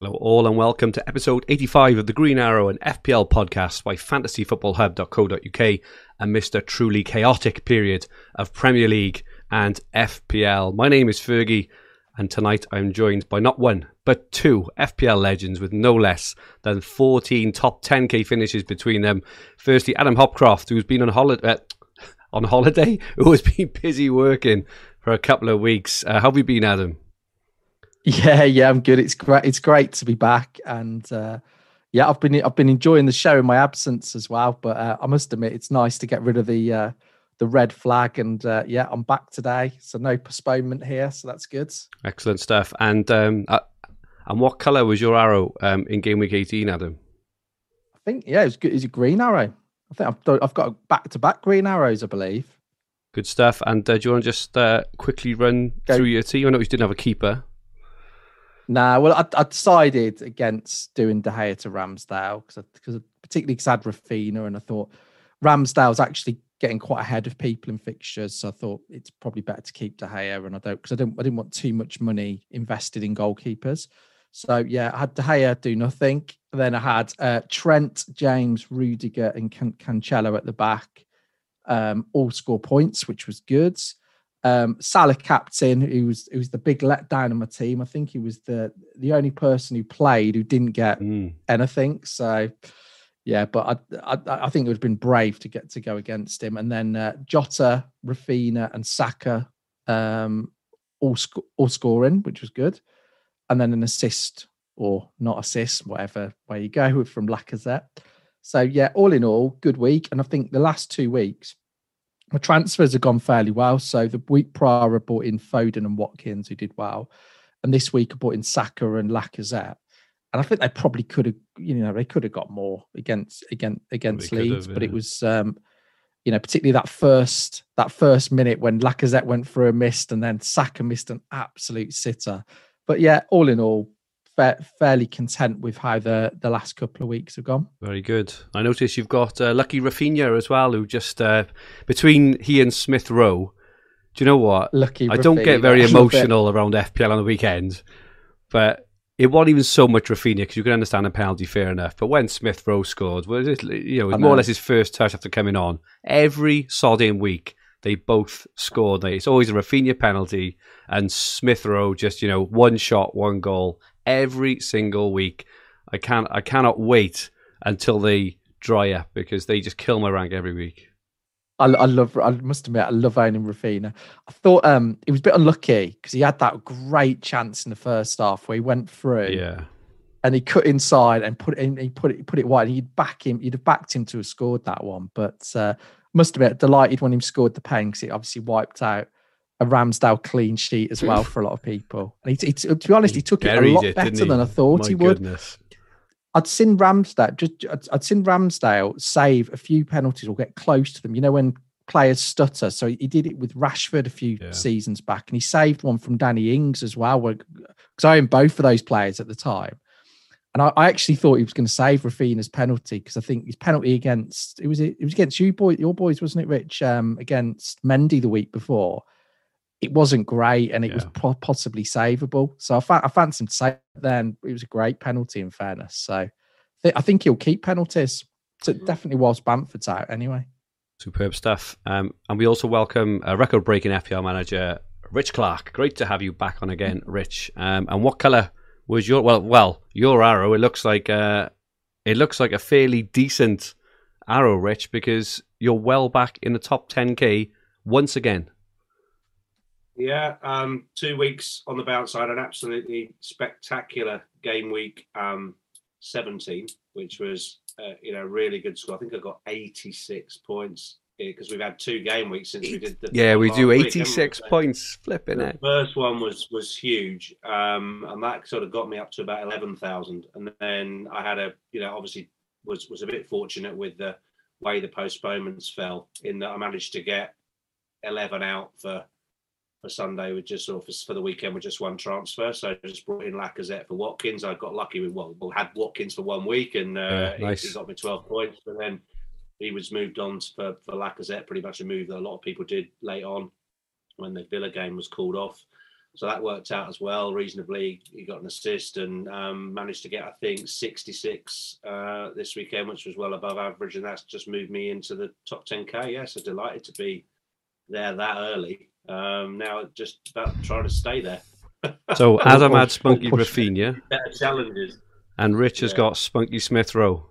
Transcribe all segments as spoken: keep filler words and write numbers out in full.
Hello all and welcome to episode eighty-five of the Green Arrow and F P L podcast by fantasy football hub dot co dot uk amidst a truly chaotic period of Premier League and F P L. My name is Fergie and tonight I'm joined by not one but two F P L legends with no less than fourteen top ten k finishes between them. Firstly, Adam Hopcroft, who's been on holiday, uh, on holiday, who has been busy working for a couple of weeks. Uh, how have you been, Adam? Yeah, yeah, I'm good. It's great. It's great to be back, and uh, yeah, I've been I've been enjoying the show in my absence as well. But uh, I must admit, it's nice to get rid of the uh, the red flag, and uh, yeah, I'm back today, so no postponement here, so that's good. Excellent stuff. And um, uh, and what colour was your arrow um, in game week eighteen, Adam? I think yeah, it was good. It's a green arrow. I think I've done, I've got back to back green arrows, I believe. Good stuff. And uh, do you want to just uh, quickly run Go. through your team? I know you didn't have a keeper. Nah, well, I, I decided against doing De Gea to Ramsdale because, because particularly because I had Raphinha, and I thought Ramsdale's actually getting quite ahead of people in fixtures, so I thought it's probably better to keep De Gea, and I don't because I don't I didn't want too much money invested in goalkeepers. So yeah, I had De Gea do nothing. Then I had uh, Trent, James, Rudiger, and Can- Cancelo at the back, um, all score points, which was good. Um, Salah captain, who was who was the big letdown on my team. I think he was the the only person who played who didn't get mm. anything. So yeah, but I, I I think it would have been brave to get to go against him. And then uh, Jota, Raphinha, and Saka um, all sc- all scoring, which was good. And then an assist or not assist, whatever way you go, from Lacazette. So yeah, all in all, good week. And I think the last two weeks, my transfers have gone fairly well. So the week prior, I bought in Foden and Watkins, who did well. And this week, I bought in Saka and Lacazette. And I think they probably could have, you know, they could have got more against against against Leeds. Have, but yeah. It was, um, you know, particularly that first that first minute when Lacazette went for a missed and then Saka missed an absolute sitter. But yeah, all in all, fa- fairly content with how the, the last couple of weeks have gone. Very good. I noticed you've got uh, Lucky Raphinha as well, who just, uh, between he and Smith Rowe, do you know what? Lucky I Raphinha. don't get very emotional around F P L on the weekend, but it wasn't even so much Raphinha because you can understand a penalty, fair enough. But when Smith Rowe scored, well, it, you know, it was more or less his first touch after coming on. Every sodding week, they both scored. It's always a Raphinha penalty and Smith Rowe just, you know, one shot, one goal every single week. I can't, I cannot wait until they dry up because they just kill my rank every week. I, I love, I must admit, I love owning Raphinha. I thought um, he was a bit unlucky because he had that great chance in the first half where he went through. Yeah. And he cut inside and put it in, he put it, put it wide. And you'd back him, you'd have backed him to have scored that one. But uh, must admit, delighted when he scored the pen because it obviously wiped out a Ramsdale clean sheet as well for a lot of people. And he, he, to be honest, he took it a lot it, better than I thought My he would. Goodness. I'd seen Ramsdale just I'd, I'd seen Ramsdale save a few penalties or get close to them. You know, when players stutter. So he did it with Rashford a few yeah. seasons back, and he saved one from Danny Ings as well. Because I owned both of those players at the time. And I, I actually thought he was going to save Raphinha's penalty because I think his penalty against it was it was against you boy your boys, wasn't it, Rich? Um, against Mendy the week before, it wasn't great and it yeah. was po- possibly savable. So I, fa- I fancied him to save. Then it was a great penalty. In fairness, so th- I think he'll keep penalties. So definitely whilst Bamford's out anyway. Superb stuff. Um, and we also welcome a record-breaking F P L manager, Rich Clark. Great to have you back on again, Rich. Um, and what colour was your well? Well, your arrow. It looks like uh, it looks like a fairly decent arrow, Rich, because you're well back in the top ten k once again. Yeah, um, two weeks on the bounce. I had an absolutely spectacular game week um, seventeen, which was uh, you know really good score. I think I got eighty-six points because we've had two game weeks since we did the yeah we do eighty-six week, points flipping the it. First one was was huge, um, and that sort of got me up to about eleven thousand. And then I had a you know obviously was was a bit fortunate with the way the postponements fell in that I managed to get eleven out for. For Sunday with just sort of for the weekend with just one transfer, so I just brought in Lacazette for Watkins. I got lucky with well, well had Watkins for one week and uh, yeah, nice. he, he got me twelve points. But then he was moved on for for Lacazette, pretty much a move that a lot of people did late on when the Villa game was called off. So that worked out as well reasonably. He got an assist and um, managed to get, I think, sixty-six uh, this weekend, which was well above average. And that's just moved me into the top ten K. Yeah, so delighted to be there that early. Um, now just about trying to stay there. So Adam had Spunky Rafinha. Better challenges. And Rich has yeah. got Spunky Smith Rowe.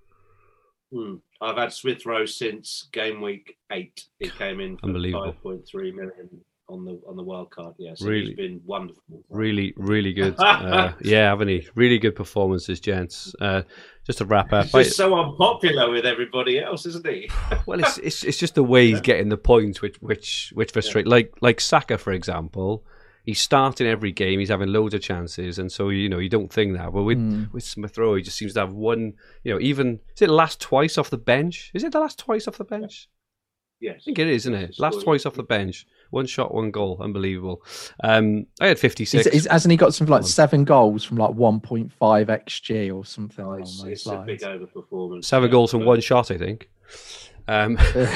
Hmm. I've had Smith Rowe since game week eight. He came in for five point three million on the on the wild card. Yeah, so really, he's been wonderful. Really, really good. uh, yeah, haven't he? Really good performances, gents. Uh, just to wrap up, he's just I, so unpopular with everybody else, isn't he? Well, it's it's it's just the way he's getting the points, which which which frustrate. Yeah. Like like Saka, for example. He's starting every game. He's having loads of chances, and so you know you don't think that. But with mm. with Smith Rowe, he just seems to have one. You know, even is it last twice off the bench? Is it the last twice off the bench? Yes, I think it is, isn't it? Last twice off the bench, one shot, one goal, unbelievable. Um, I had fifty-six. Is, is, hasn't he got something like seven goals from like one point five X G or something? Oh, it's it's a big overperformance. Seven yeah, goals from but... one shot, I think. Um,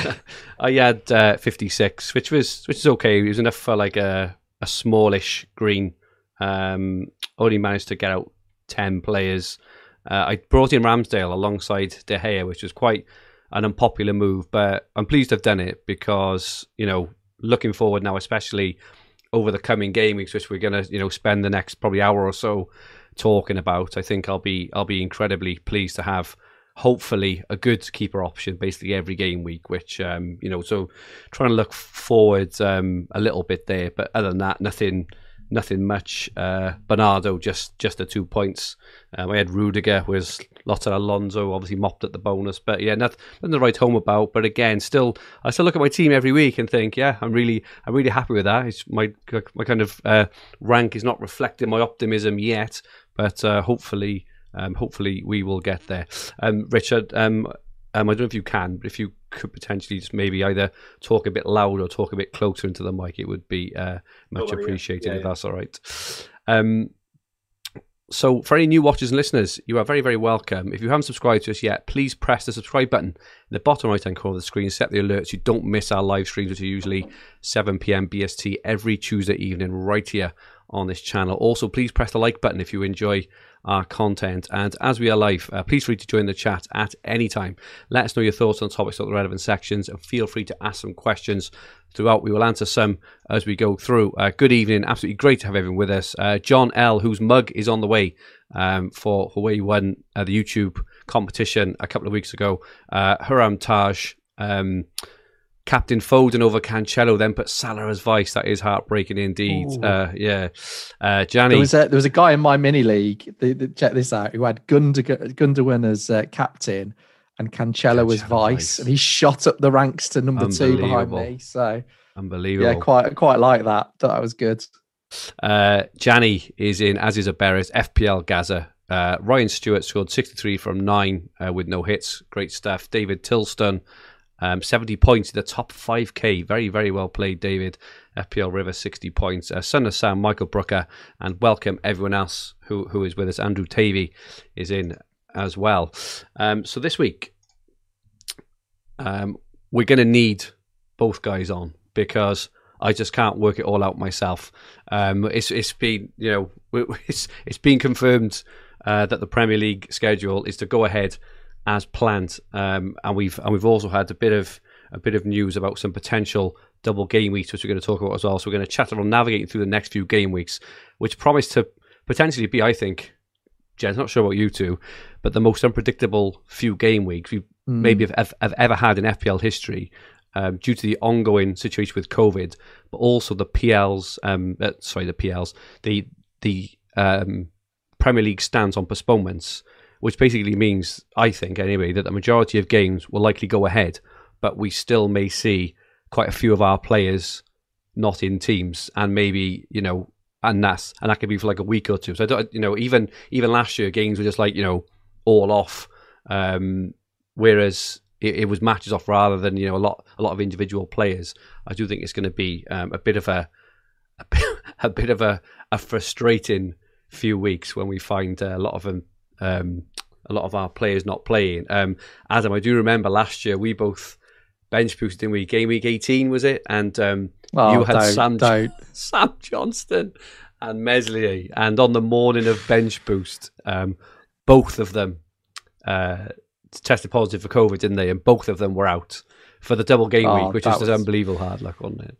I had uh, fifty-six, which was which is okay. It was enough for like a. a smallish green. Um, only managed to get out ten players. Uh, I brought in Ramsdale alongside De Gea, which was quite an unpopular move, but I'm pleased to have done it because, you know, looking forward now, especially over the coming game weeks, which we're going to, you know, spend the next probably hour or so talking about, I think I'll be I'll be incredibly pleased to have hopefully a good keeper option basically every game week, which, um, you know, so trying to look forward um, a little bit there. But other than that, nothing nothing much. Uh, Bernardo, just just the two points. Um, I had Rudiger, was lots of Alonso, obviously mopped at the bonus. But yeah, nothing, nothing to write home about. But again, still, I still look at my team every week and think, yeah, I'm really I'm really happy with that. It's my, my kind of uh, rank is not reflecting my optimism yet, but uh, hopefully... Um, hopefully we will get there. Um, Richard, um, um, I don't know if you can, but if you could potentially just maybe either talk a bit louder or talk a bit closer into the mic, it would be uh, much oh, appreciated yeah. Yeah, if yeah. that's all right. Um, so for any new watchers and listeners, you are very, very welcome. If you haven't subscribed to us yet, please press the subscribe button in the bottom right-hand corner of the screen. Set the alerts so you don't miss our live streams, which are usually seven p.m. B S T every Tuesday evening right here on this channel. Also, please press the like button if you enjoy our content, and as we are live, uh, please feel free to join the chat at any time. Let us know your thoughts on topics of the relevant sections, and feel free to ask some questions throughout. We will answer some as we go through. Uh, good evening, absolutely great to have everyone with us. uh, John L, whose mug is on the way um, for, for where he won uh, the YouTube competition a couple of weeks ago. uh, Huram Taj, um, Captain Foden over Cancelo, then put Salah as vice. That is heartbreaking indeed. Uh, yeah, uh, Gianni. There was a there was a guy in my mini league. The, the, check this out. Who had Gundogan, Gundogan as uh, captain and Cancelo, Cancelo as vice, vice, and he shot up the ranks to number two behind me. So unbelievable. Yeah, quite quite like that. Thought that was good. Uh, Gianni is in, as is Aberes, F P L Gaza. Uh, Ryan Stewart scored sixty-three from nine uh, with no hits. Great stuff. David Tilston. Um, seventy points in the top five K. Very, very well played, David. F P L River, sixty points. Uh, son of Sam, Michael Brooker, and welcome everyone else who, who is with us. Andrew Tavey is in as well. Um, so this week, um, we're going to need both guys on because I just can't work it all out myself. Um, it's it's been you know it's it's been confirmed uh, that the Premier League schedule is to go ahead as planned, um, and we've and we've also had a bit of a bit of news about some potential double game weeks, which we're going to talk about as well. So we're going to chat around navigating through the next few game weeks, which promise to potentially be, I think, Jen's not sure about you two, but the most unpredictable few game weeks we mm. maybe have, have ever had in F P L history, um, due to the ongoing situation with COVID, but also the P Ls, um, uh, sorry, the P Ls, the the um, Premier League stance on postponements. Which basically means, I think anyway, that the majority of games will likely go ahead, but we still may see quite a few of our players not in teams, and maybe, you know, and that's and that could be for like a week or two. So I don't, you know, even even last year games were just like, you know, all off, um, whereas it, it was matches off rather than, you know, a lot a lot of individual players. I do think it's going to be um, a bit of a a bit, a bit of a, a frustrating few weeks when we find uh, a lot of them. Um, a lot of our players not playing. Um, Adam, I do remember last year we both bench boost, didn't we? Game week eighteen, was it? And um, Oh, you had don't, Sam, don't. Sam Johnston and Meslier. And on the morning of bench boost, um, both of them uh, tested positive for COVID, didn't they? And both of them were out for the double game Oh, week, which that was, was- unbelievable hard luck, wasn't it?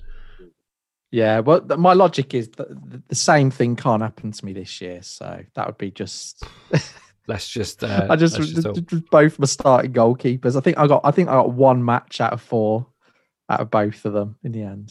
Yeah, well, th- my logic is that the- the same thing can't happen to me this year, so that would be just. Let's just. Uh, I just, let's just hope. just- just both my starting goalkeepers. I think I got. I think I got one match out of four, out of both of them in the end.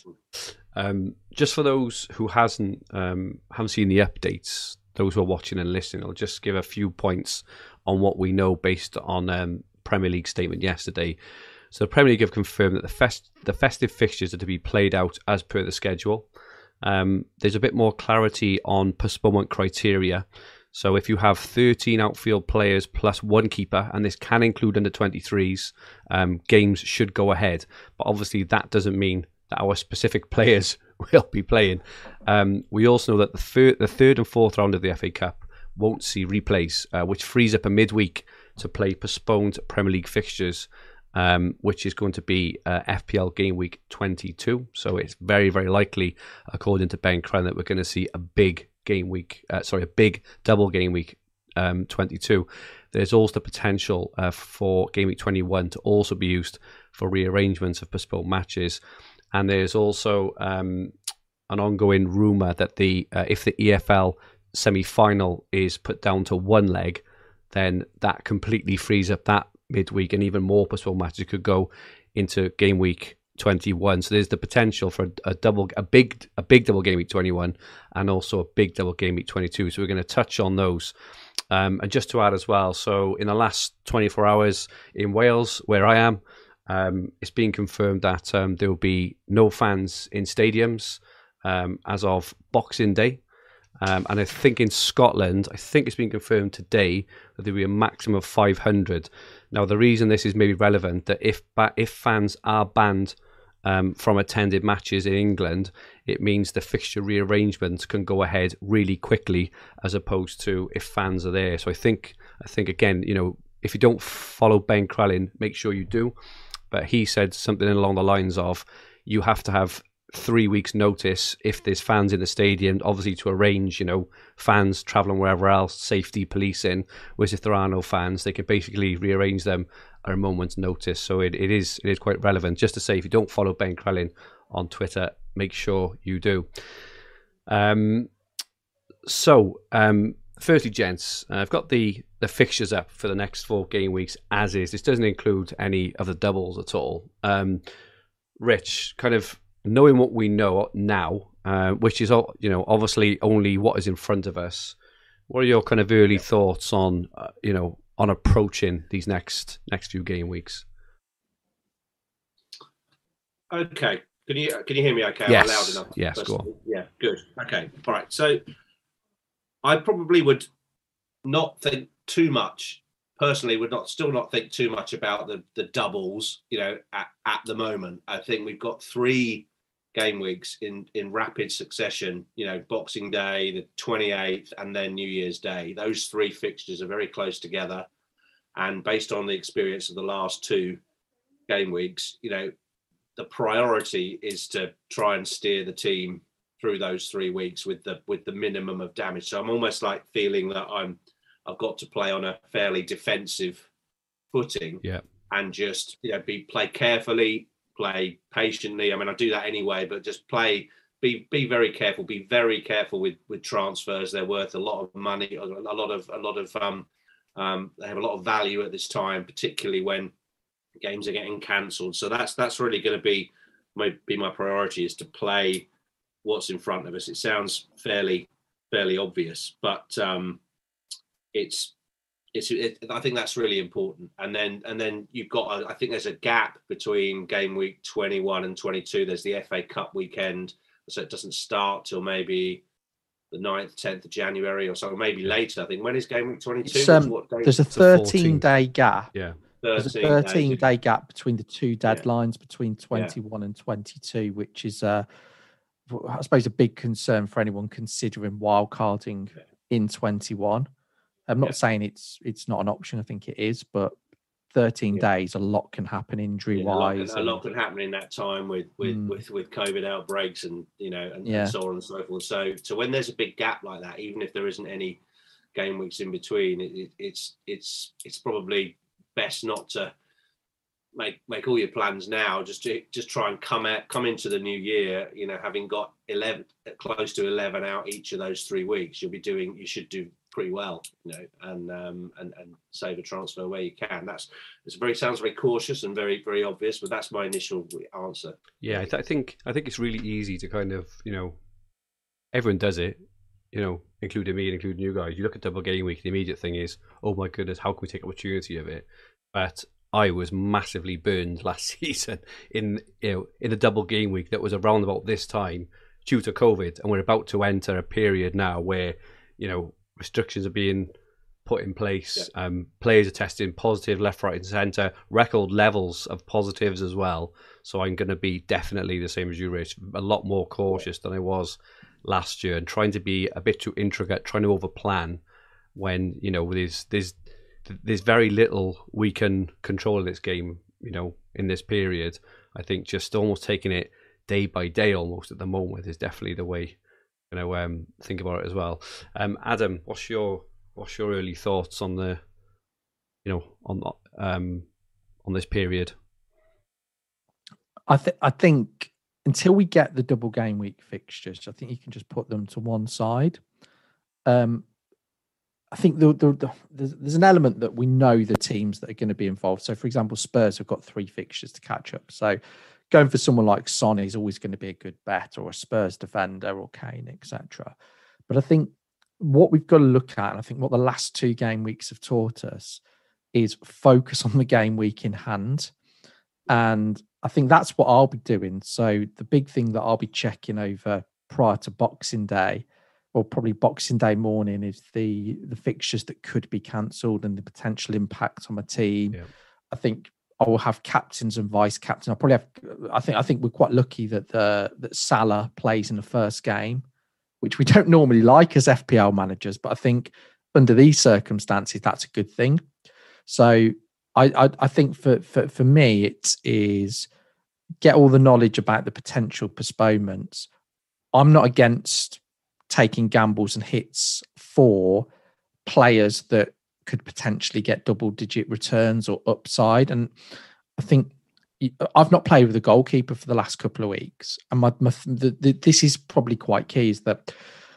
Um, just for those who hasn't um, haven't seen the updates, those who are watching and listening, I'll just give a few points on what we know based on um, Premier League statement yesterday. So the Premier League have confirmed that the fest the festive fixtures are to be played out as per the schedule. Um, there's a bit more clarity on postponement criteria. So if you have thirteen outfield players plus one keeper, and this can include under twenty-threes, um, games should go ahead. But obviously that doesn't mean that our specific players will be playing. Um, we also know that the, thir- the third and fourth round of the F A Cup won't see replays, uh, which frees up a midweek to play postponed Premier League fixtures, um, which is going to be uh, F P L Game Week twenty-two. So it's very, very likely, according to Ben Crellin, that we're going to see a big game week, uh, sorry, a big double game week um, twenty-two. There's also the potential uh, for Game Week twenty-one to also be used for rearrangements of postponed matches. And there's also um, an ongoing rumour that the uh, if the E F L semi-final is put down to one leg, then that completely frees up that midweek, and even more postponed matches could go into game week twenty-one. So there's the potential for a double, a big, a big double game week twenty-one, and also a big double game week twenty-two. So we're going to touch on those. Um, and just to add as well, so in the last twenty-four hours in Wales, where I am, um, it's been confirmed that um, there will be no fans in stadiums um, as of Boxing Day. Um, and I think in Scotland, I think it's been confirmed today that there will be a maximum of five hundred. Now, the reason this is maybe relevant, that if if fans are banned um, from attending matches in England, it means the fixture rearrangements can go ahead really quickly, as opposed to if fans are there. So I think, I think again, you know, if you don't follow Ben Crellin, make sure you do. But he said something along the lines of, you have to have three weeks notice if there's fans in the stadium, obviously to arrange, you know, fans traveling wherever else, safety, policing. Whereas if there are no fans, they can basically rearrange them at a moment's notice. So it, it is it is quite relevant. Just to say, if you don't follow Ben Crellin on Twitter, make sure you do. Um, so, um, firstly, gents, uh, I've got the the fixtures up for the next four game weeks as is. This doesn't include any of the doubles at all. Um, Rich, kind of knowing what we know now, uh, which is, you know, obviously only what is in front of us, what are your kind of early thoughts on, uh, you know, on approaching these next next few game weeks? Okay, can you can you hear me? Okay, yes. Am I loud enough? Yes, go on. Yeah, good. Okay, all right. So I probably would not think too much. Personally, would not still not think too much about the the doubles. You know, at, at the moment, I think we've got three game weeks in in rapid succession. You know, Boxing Day, the twenty-eighth, and then New Year's Day. Those three fixtures are very close together, and based on the experience of the last two game weeks, you know, the priority is to try and steer the team through those three weeks with the with the minimum of damage. So I'm almost like feeling that I'm I've got to play on a fairly defensive footing, yeah, and just, you know, be play carefully, play patiently. I mean, I do that anyway, but just play, be be very careful, be very careful with with transfers. They're worth a lot of money, a lot of a lot of um um they have a lot of value at this time, particularly when games are getting cancelled. So that's that's really going to be my be my priority, is to play what's in front of us. It sounds fairly fairly obvious, but um it's it's it, I think that's really important. And then and then you've got a, I think there's a gap between game week twenty-one and twenty-two. There's the F A Cup weekend, so it doesn't start till maybe the ninth, tenth of January or so, maybe later. I think, when is game week twenty-two? Um, what day? there's a thirteen day gap. Yeah. There's a thirteen day gap between the two deadlines, yeah. between twenty-one yeah. and twenty-two, which is, uh, I suppose, a big concern for anyone considering wildcarding yeah. in twenty-one. I'm not yeah. saying it's it's not an option. I think it is, but thirteen Yeah. days, a lot can happen injury Yeah, a, lot wise. can, a lot can happen in that time with with, Mm. with with COVID outbreaks and you know and, Yeah. and so on and so forth. So so when there's a big gap like that, even if there isn't any game weeks in between, it, it, it's it's it's probably best not to make make all your plans now. Just to, just try and come out come into the new year, you know, having got eleven close to eleven out each of those three weeks, you'll be doing you should do pretty well, you know, and um and and save a transfer where you can. That's it's very sounds very cautious and very very obvious, but that's my initial answer. Yeah, I, th- I think I think it's really easy to kind of, you know, everyone does it, you know, including me and including you guys. You look at double game week, the immediate thing is, oh my goodness, how can we take opportunity of it? But I was massively burned last season in you know in a double game week that was around about this time due to COVID, and we're about to enter a period now where you know restrictions are being put in place. Yeah. Um, players are testing positive left, right, and centre. Record levels of positives as well. So I'm going to be definitely the same as you, Rich. A lot more cautious than I was last year, and trying to be a bit too intricate, trying to overplan when you know there's there's there's very little we can control in this game. You know, in this period, I think just almost taking it day by day, almost at the moment, is definitely the way you know um, think about it as well. Um, Adam, what's your what's your early thoughts on the you know on um on this period? I think I think until we get the double game week fixtures, I think you can just put them to one side. Um, I think the, the, the, there's, there's an element that we know the teams that are going to be involved. So, for example, Spurs have got three fixtures to catch up. So, going for someone like Son is always going to be a good bet, or a Spurs defender, or Kane, et cetera. But I think what we've got to look at, and I think what the last two game weeks have taught us, is focus on the game week in hand. And I think that's what I'll be doing. So the big thing that I'll be checking over prior to Boxing Day, or probably Boxing Day morning, is the the fixtures that could be cancelled and the potential impact on my team. Yeah. I think I will have captains and vice captains. I'll probably have. I think I think we're quite lucky that the that Salah plays in the first game, which we don't normally like as F P L managers. But I think under these circumstances, that's a good thing. So I I, I think for, for for me, it is get all the knowledge about the potential postponements. I'm not against taking gambles and hits for players that could potentially get double digit returns or upside. And I think I've not played with a goalkeeper for the last couple of weeks. And my, my the, the, this is probably quite key, is that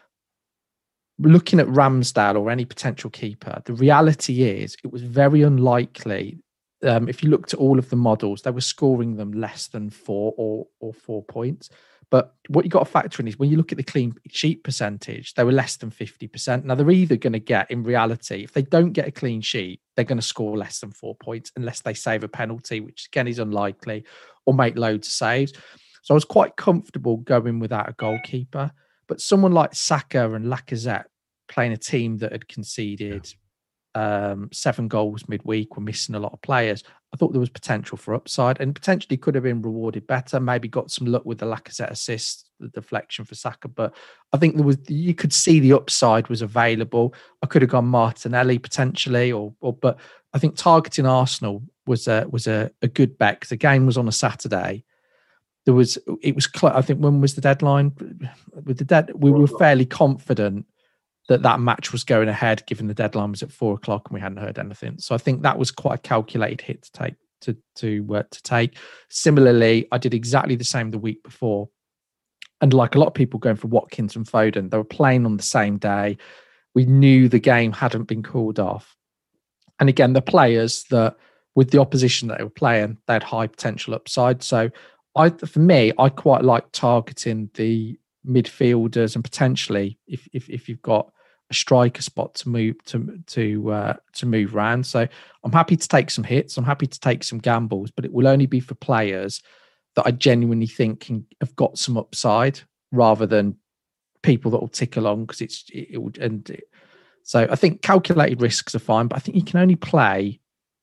looking at Ramsdale or any potential keeper, the reality is it was very unlikely. Um, if you looked at all of the models, they were scoring them less than four or, or four points. But what you got to factor in is when you look at the clean sheet percentage, they were less than fifty percent. Now, they're either going to get, in reality, if they don't get a clean sheet, they're going to score less than four points unless they save a penalty, which again is unlikely, or make loads of saves. So I was quite comfortable going without a goalkeeper. But someone like Saka and Lacazette playing a team that had conceded um, seven goals midweek, were missing a lot of players, I thought there was potential for upside, and potentially could have been rewarded better. Maybe got some luck with the Lacazette assist, the deflection for Saka. But I think there was, you could see the upside was available. I could have gone Martinelli potentially, or, or but I think targeting Arsenal was a was a, a good bet, because the game was on a Saturday. There was it was cl- I think when was the deadline? With the dead, we were fairly confident that that match was going ahead, given the deadline was at four o'clock and we hadn't heard anything. So I think that was quite a calculated hit to take. To to uh, to take. Similarly, I did exactly the same the week before, and like a lot of people going for Watkins and Foden, they were playing on the same day. We knew the game hadn't been called off, and again, the players that with the opposition that they were playing, they had high potential upside. So, I for me, I quite like targeting the midfielders, and potentially if if if you've got a striker spot to move to to uh, to move around. So I'm happy to take some hits. I'm happy to take some gambles, but it will only be for players that I genuinely think can, have got some upside, rather than people that will tick along because it's it, it would. And it, so I think calculated risks are fine, but I think you can only play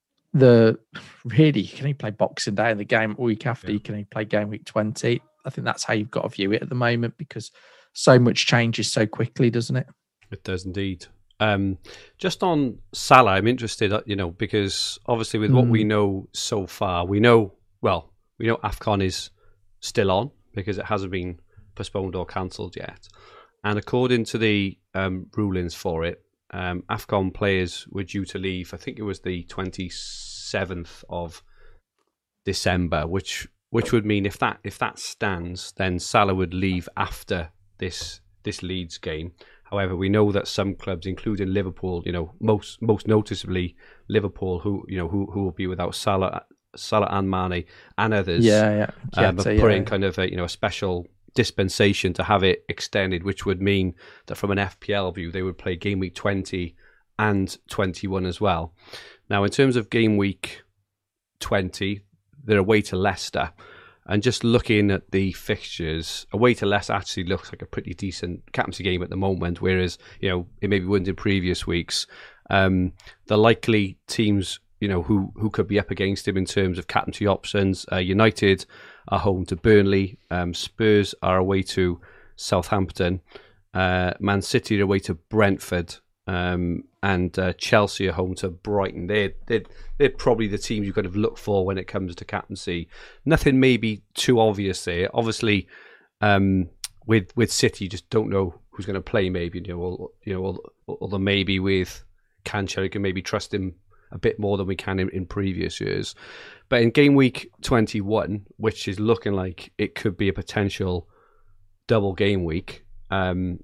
the really you can only play Boxing Day in the game week after. Yeah. You can only play game week twenty. I think that's how you've got to view it at the moment, because so much changes so quickly, doesn't it? It does indeed. Um, just on Salah, I'm interested, you know, because obviously with what mm. we know so far, we know, well, we know AFCON is still on because it hasn't been postponed or cancelled yet. And according to the um, rulings for it, um, AFCON players were due to leave, I think it was the twenty-seventh of December, which which would mean if that if that stands, then Salah would leave after this this Leeds game. However, we know that some clubs, including Liverpool, you know, most most noticeably Liverpool, who you know who who will be without Salah, Salah and Mane and others, yeah, yeah, um, have put in kind of a you know a special dispensation to have it extended, which would mean that from an F P L view, they would play game week twenty and twenty-one as well. Now, in terms of game week twenty, they're away to Leicester. And just looking at the fixtures, away to Leicester actually looks like a pretty decent captaincy game at the moment, whereas, you know, it maybe wouldn't in previous weeks. Um, the likely teams, you know, who, who could be up against him in terms of captaincy options, uh, United are home to Burnley, um, Spurs are away to Southampton, uh, Man City are away to Brentford, um, and uh, Chelsea are home to Brighton. They're, they're, they're probably the teams you kind of look for when it comes to captaincy. Nothing maybe too obvious there. Obviously, um, with with City, you just don't know who's going to play. Maybe you know, or, you know, although maybe with Cancho, you can maybe trust him a bit more than we can in, in previous years. But in game week twenty-one, which is looking like it could be a potential double game week, um,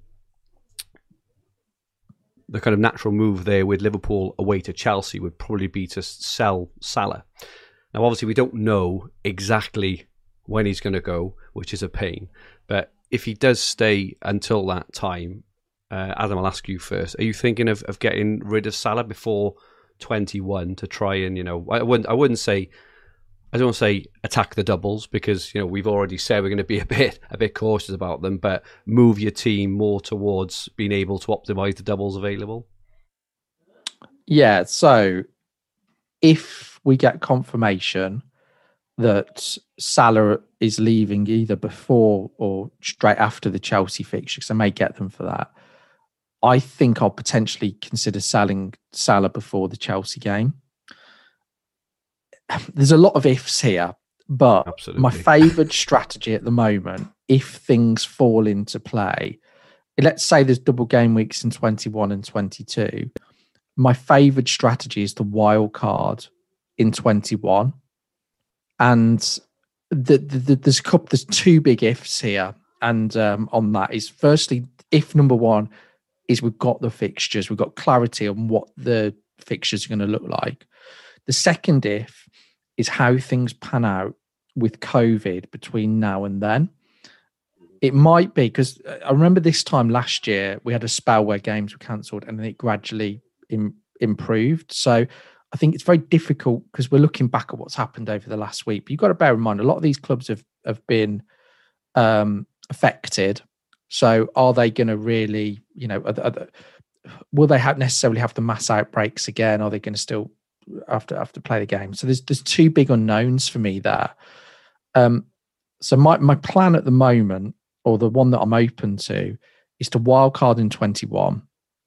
the kind of natural move there with Liverpool away to Chelsea would probably be to sell Salah. Now, obviously, we don't know exactly when he's going to go, which is a pain. But if he does stay until that time, uh, Adam, I'll ask you first. Are you thinking of, of getting rid of Salah before twenty-one to try and, you know, I wouldn't, I wouldn't say, I don't want to say attack the doubles because, you know, we've already said we're going to be a bit a bit cautious about them, but move your team more towards being able to optimize the doubles available? Yeah, so if we get confirmation that Salah is leaving either before or straight after the Chelsea fixture, because I may get them for that, I think I'll potentially consider selling Salah before the Chelsea game. There's a lot of ifs here, but Absolutely. My favoured strategy at the moment, if things fall into play, let's say there's double game weeks in twenty-one and twenty-two, my favoured strategy is the wild card in twenty-one. And the, the, the, there's a couple, there's two big ifs here. And um, on that is, firstly, if number one is we've got the fixtures, we've got clarity on what the fixtures are going to look like. The second if is how things pan out with COVID between now and then. It might be, because I remember this time last year, we had a spell where games were cancelled and then it gradually im- improved. So I think it's very difficult because we're looking back at what's happened over the last week. But you've got to bear in mind, a lot of these clubs have, have been um, affected. So are they going to really, you know, are, are, will they have necessarily have the mass outbreaks again? Are they going to still have to, have to play the game? So there's there's two big unknowns for me there. Um, so my, my plan at the moment, or the one that I'm open to, is to wildcard in twenty-one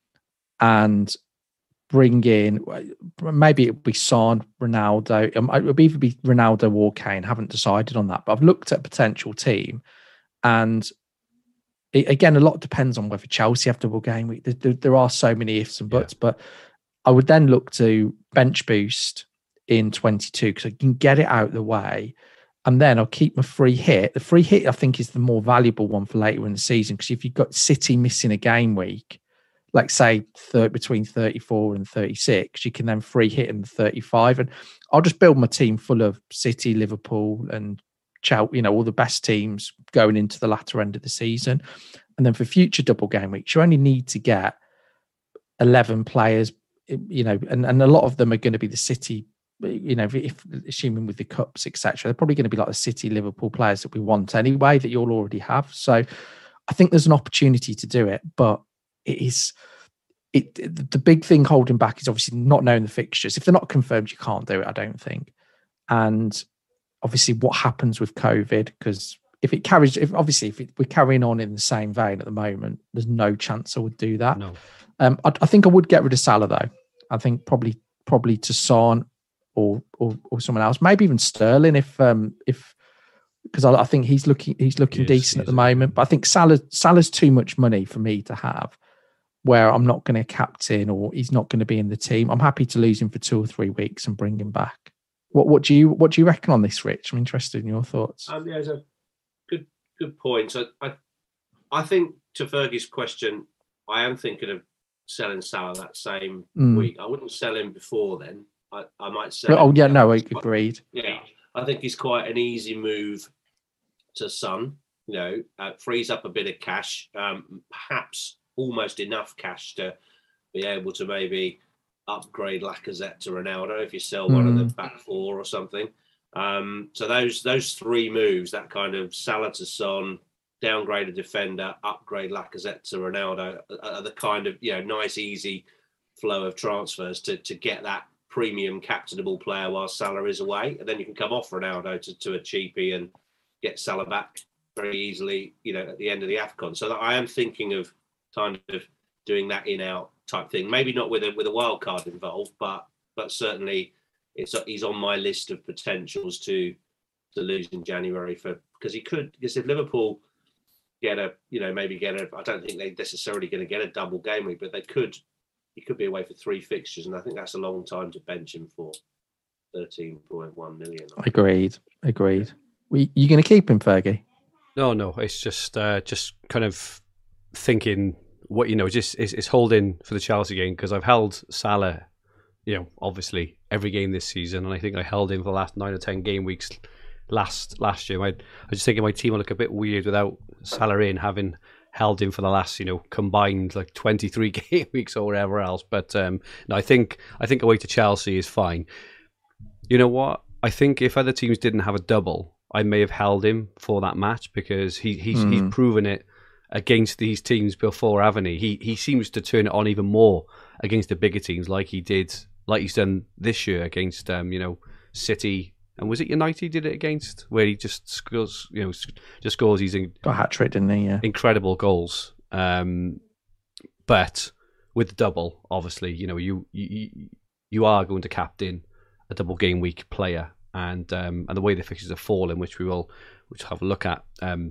and bring in, maybe it'll be Son, Ronaldo. Um, it would either be Ronaldo or Kane. Haven't decided on that, but I've looked at a potential team, and it, again, a lot depends on whether Chelsea have double game week. There, there, there are so many ifs and buts, yeah. But I would then look to bench boost in twenty-two because I can get it out of the way. And then I'll keep my free hit. The free hit, I think, is the more valuable one for later in the season. Because if you've got City missing a game week, like say third, between thirty-four and thirty-six, you can then free hit in the thirty-five. And I'll just build my team full of City, Liverpool, and Chelsea, you know, all the best teams going into the latter end of the season. And then for future double game weeks, you only need to get eleven players, you know, and, and a lot of them are going to be the City. You know, if assuming with the cups, et cetera, they're probably going to be like the City, Liverpool players that we want anyway, that you'll already have. So I think there's an opportunity to do it, but it is it. The big thing holding back is obviously not knowing the fixtures. If they're not confirmed, you can't do it, I don't think. And obviously, what happens with COVID? Because if it carries, if obviously if it, we're carrying on in the same vein at the moment, there's no chance I would do that. No. Um, I, I think I would get rid of Salah though. I think probably probably to Son or or or someone else, maybe even Sterling if um if because I, I think he's looking he's looking Yes, decent at the a- moment. But I think Salah Salah's too much money for me to have, where I'm not going to captain or he's not going to be in the team. I'm happy to lose him for two or three weeks and bring him back. What what do you what do you reckon on this, Rich? I'm interested in your thoughts. Um, yeah, it's a good good point. So I I think to Fergie's question, I am thinking of selling Salah that same Mm. week. I wouldn't sell him before then. I, I might sell. Oh him yeah, now. no, I agreed. Yeah, I think he's quite an easy move to Son. You know, uh, frees up a bit of cash, um, perhaps almost enough cash to be able to maybe upgrade Lacazette to Ronaldo if you sell one of the Mm. back four or something. Um, so those those three moves, that kind of Salah to Son, downgrade a defender, upgrade Lacazette to Ronaldo, are the kind of, you know, nice easy flow of transfers to to get that premium captainable player while Salah is away, and then you can come off Ronaldo to, to a cheapie and get Salah back very easily, you know, at the end of the AFCON. So that I am thinking of kind of doing that in-out type thing. Maybe not with a with a wild card involved, but but certainly it's he's on my list of potentials to to lose in January for because he could because if Liverpool get a you know maybe get a I don't think they're necessarily going to get a double game week, but they could he could be away for three fixtures, and I think that's a long time to bench him for thirteen point one million. Agreed. Agreed. We, you going to keep him, Fergie? No, no. It's just uh, just kind of thinking what you know, just it's, it's holding for the Chelsea game because I've held Salah, you know, obviously every game this season, and I think I held him for the last nine or ten game weeks last last year. I, I just thinking my team will look a bit weird without Salah in, having held him for the last, you know, combined like twenty-three game weeks or whatever else. But um, no, I think I think away to Chelsea is fine. You know what? I think if other teams didn't have a double, I may have held him for that match because he he's Mm. he's proven it against these teams before, haven't he? He he seems to turn it on even more against the bigger teams, like he did, like he's done this year against um you know City. And was it United he did it against, where he just scores, you know, just scores these in, Got a hat trick, didn't he? Yeah. incredible goals. Um, but with the double, obviously, you know, you you you are going to captain a double game week player, and um, and the way the fixtures are falling, which we will, which have a look at, um,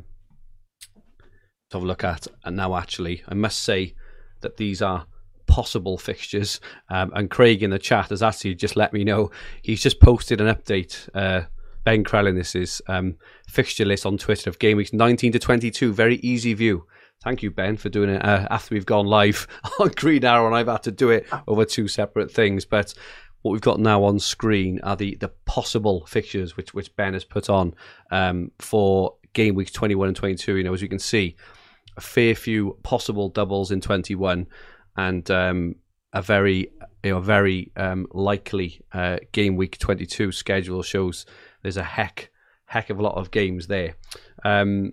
to have a look at, and now actually, I must say that these are possible fixtures, um, and Craig in the chat has actually just let me know he's just posted an update. uh, Ben Crellin, this is um, fixture list on Twitter of game weeks nineteen to twenty-two, very easy view. Thank you, Ben, for doing it uh, after we've gone live on Green Arrow, and I've had to do it over two separate things. But what we've got now on screen are the, the possible fixtures which which Ben has put on um, for game weeks twenty-one and twenty-two. You know, as you can see, a fair few possible doubles in twenty-one, and um, a very, you know, very um, likely uh, game week twenty-two schedule shows there's a heck, heck of a lot of games there. Um,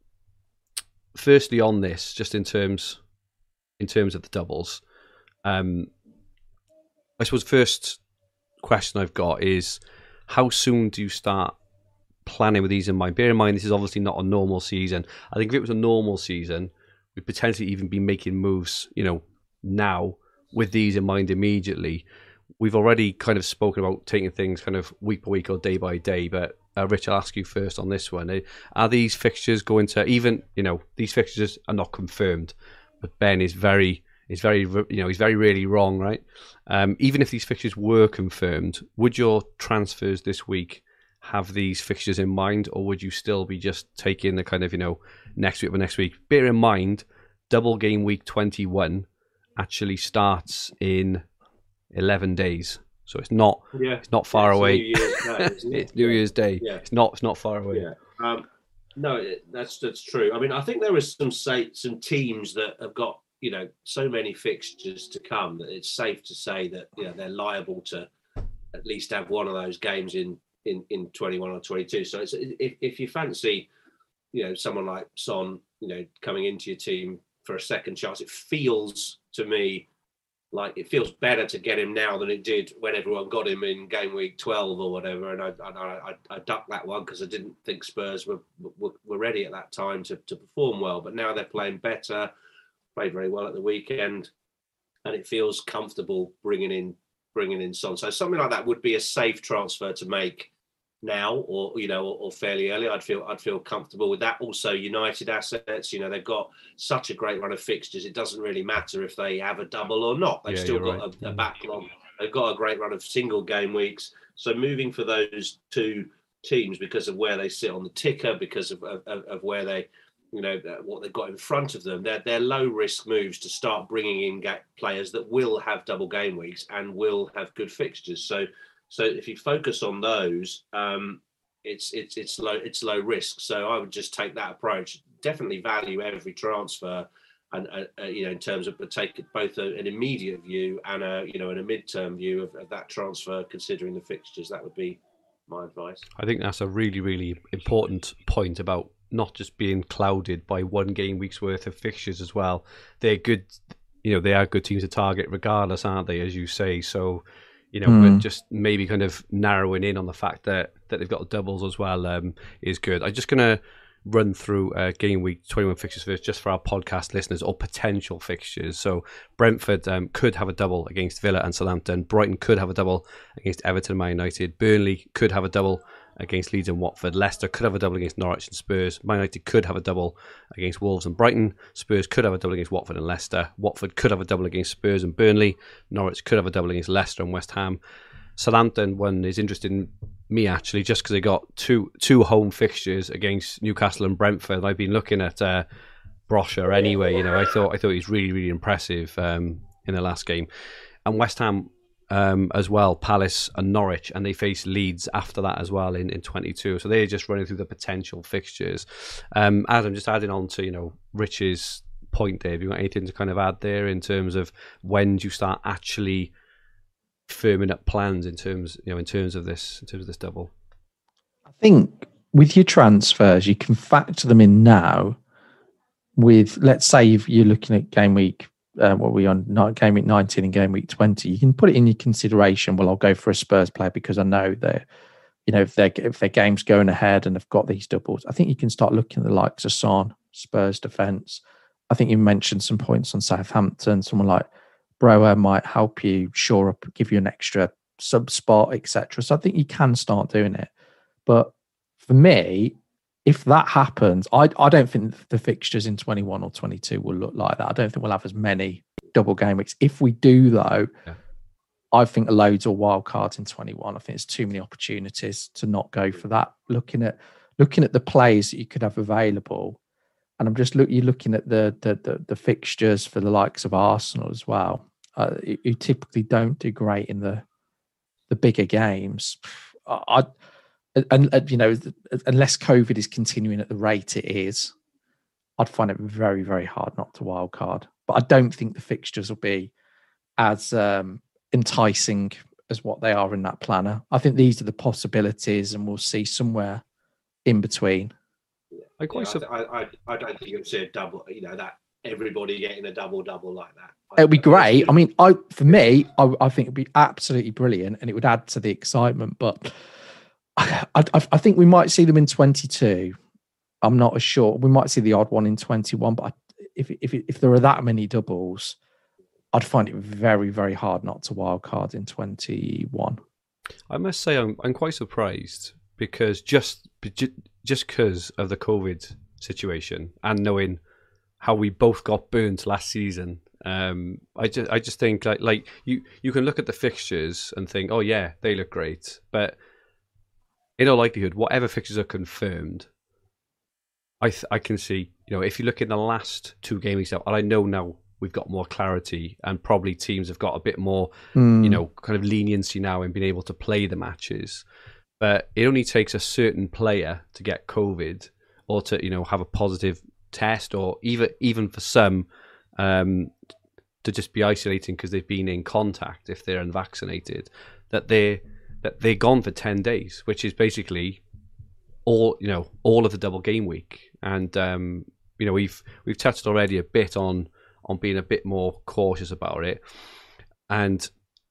firstly, on this, just in terms, in terms of the doubles, um, I suppose first question I've got is how soon do you start planning with these in mind? Bear in mind, this is obviously not a normal season. I think if it was a normal season, we'd potentially even be making moves, you know, now with these in mind immediately. We've already kind of spoken about taking things kind of week by week or day by day, but uh, Rich, I'll ask you first on this one. Are these fixtures going to, even, you know, these fixtures are not confirmed, but Ben is very, is very, you know, he's very really wrong, right? Um, even if these fixtures were confirmed, would your transfers this week have these fixtures in mind, or would you still be just taking the kind of, you know, next week or next week? Bear in mind, double game week twenty-one actually starts in eleven days, so it's not Yeah, it's not far it's away. New Year's Day, isn't it? It's New Yeah. Year's Day. Yeah. It's not it's not far away. Yeah. Um, no, it- that's that's true. I mean, I think there are some say some teams that have got, you know, so many fixtures to come that it's safe to say that, you know, they're liable to at least have one of those games in in in twenty-one or twenty-two. So it's, if if you fancy, you know, someone like Son, you know, coming into your team for a second chance, it feels to me like it feels better to get him now than it did when everyone got him in game week twelve or whatever. And I I, I, I ducked that one because I didn't think Spurs were, were were ready at that time to, to perform well. But now they're playing better, played very well at the weekend, and it feels comfortable bringing in bringing in Son. So something like that would be a safe transfer to make now, or you know, or, or fairly early. I'd feel I'd feel comfortable with that. Also, United assets, you know, they've got such a great run of fixtures. It doesn't really matter if they have a double or not. They've yeah, still got right. a, a backlog. They've got a great run of single game weeks. So moving for those two teams because of where they sit on the ticker, because of of, of where they, you know, what they've got in front of them, they're they're low risk moves to start bringing in players that will have double game weeks and will have good fixtures. So. So if you focus on those, um, it's it's it's low it's low risk. So I would just take that approach. Definitely value every transfer, and uh, uh, you know, in terms of take both a, an immediate view and a you know and a mid-term view of, of that transfer, considering the fixtures. That would be my advice. I think that's a really really important point about not just being clouded by one game week's worth of fixtures as well. They're good, you know, they are good teams to target regardless, aren't they? As you say, so. You know, mm. but just maybe kind of narrowing in on the fact that, that they've got doubles as well um, is good. I'm just going to run through uh, game week twenty-one fixtures first, just for our podcast listeners, or potential fixtures. So Brentford um, could have a double against Villa and Southampton. Brighton could have a double against Everton and Man United. Burnley could have a double against Leeds and Watford. Leicester could have a double against Norwich and Spurs. Man United could have a double against Wolves and Brighton. Spurs could have a double against Watford and Leicester. Watford could have a double against Spurs and Burnley. Norwich could have a double against Leicester and West Ham. Southampton one is interested in me actually, just because they got two two home fixtures against Newcastle and Brentford. I've been looking at uh, Brosher anyway. You know, I thought I thought he's really really impressive um, in the last game. And West Ham. Um, as well, Palace and Norwich, and they face Leeds after that as well in, in twenty-two. So they're just running through the potential fixtures. Um, Adam, just adding on to, you know, Rich's point there, have you got anything to kind of add there in terms of when do you start actually firming up plans in terms, you know, in terms of this, in terms of this double? I think with your transfers, you can factor them in now with, let's say if you're looking at game week Uh, what are we on game week nineteen and game week twenty, you can put it in your consideration. Well, I'll go for a Spurs player because I know that, you know, if their if their game's going ahead and they've got these doubles. I think you can start looking at the likes of Son, Spurs defence. I think you mentioned some points on Southampton. Someone like Brower might help you shore up, give you an extra sub spot, et cetera. So I think you can start doing it. But for me, if that happens, I I don't think the fixtures in twenty-one or twenty-two will look like that. I don't think we'll have as many double game weeks. If we do, though, yeah. I think loads of wild cards in twenty-one. I think there's too many opportunities to not go for that. Looking at looking at the plays that you could have available, and I'm just look. You're looking at the the the, the fixtures for the likes of Arsenal as well, uh, who typically don't do great in the the bigger games. I. I And, and, you know, unless COVID is continuing at the rate it is, I'd find it very, very hard not to wild card. But I don't think the fixtures will be as um, enticing as what they are in that planner. I think these are the possibilities, and we'll see somewhere in between. I, quite yeah, I, I, I don't think you'll see a double, you know, that everybody getting a double double like that. It'd be great. I mean, I for me, I, I think it'd be absolutely brilliant, and it would add to the excitement. But I, I, I think we might see them in twenty-two. I'm not as sure. We might see the odd one in twenty-one, but if if if there are that many doubles, I'd find it very very hard not to wild card in twenty-one. I must say I'm I'm quite surprised because just just because of the COVID situation and knowing how we both got burnt last season. Um, I just I just think like like you you can look at the fixtures and think, oh yeah, they look great, but in all likelihood, whatever fixtures are confirmed, I th- I can see, you know, if you look in the last two game weeks, and I know now we've got more clarity and probably teams have got a bit more, mm. you know, kind of leniency now in being able to play the matches. But it only takes a certain player to get COVID or to, you know, have a positive test, or even even for some um, to just be isolating because they've been in contact if they're unvaccinated, that they're that they're gone for ten days, which is basically all, you know, all of the double game week. And um, you know, we've we've touched already a bit on on being a bit more cautious about it. and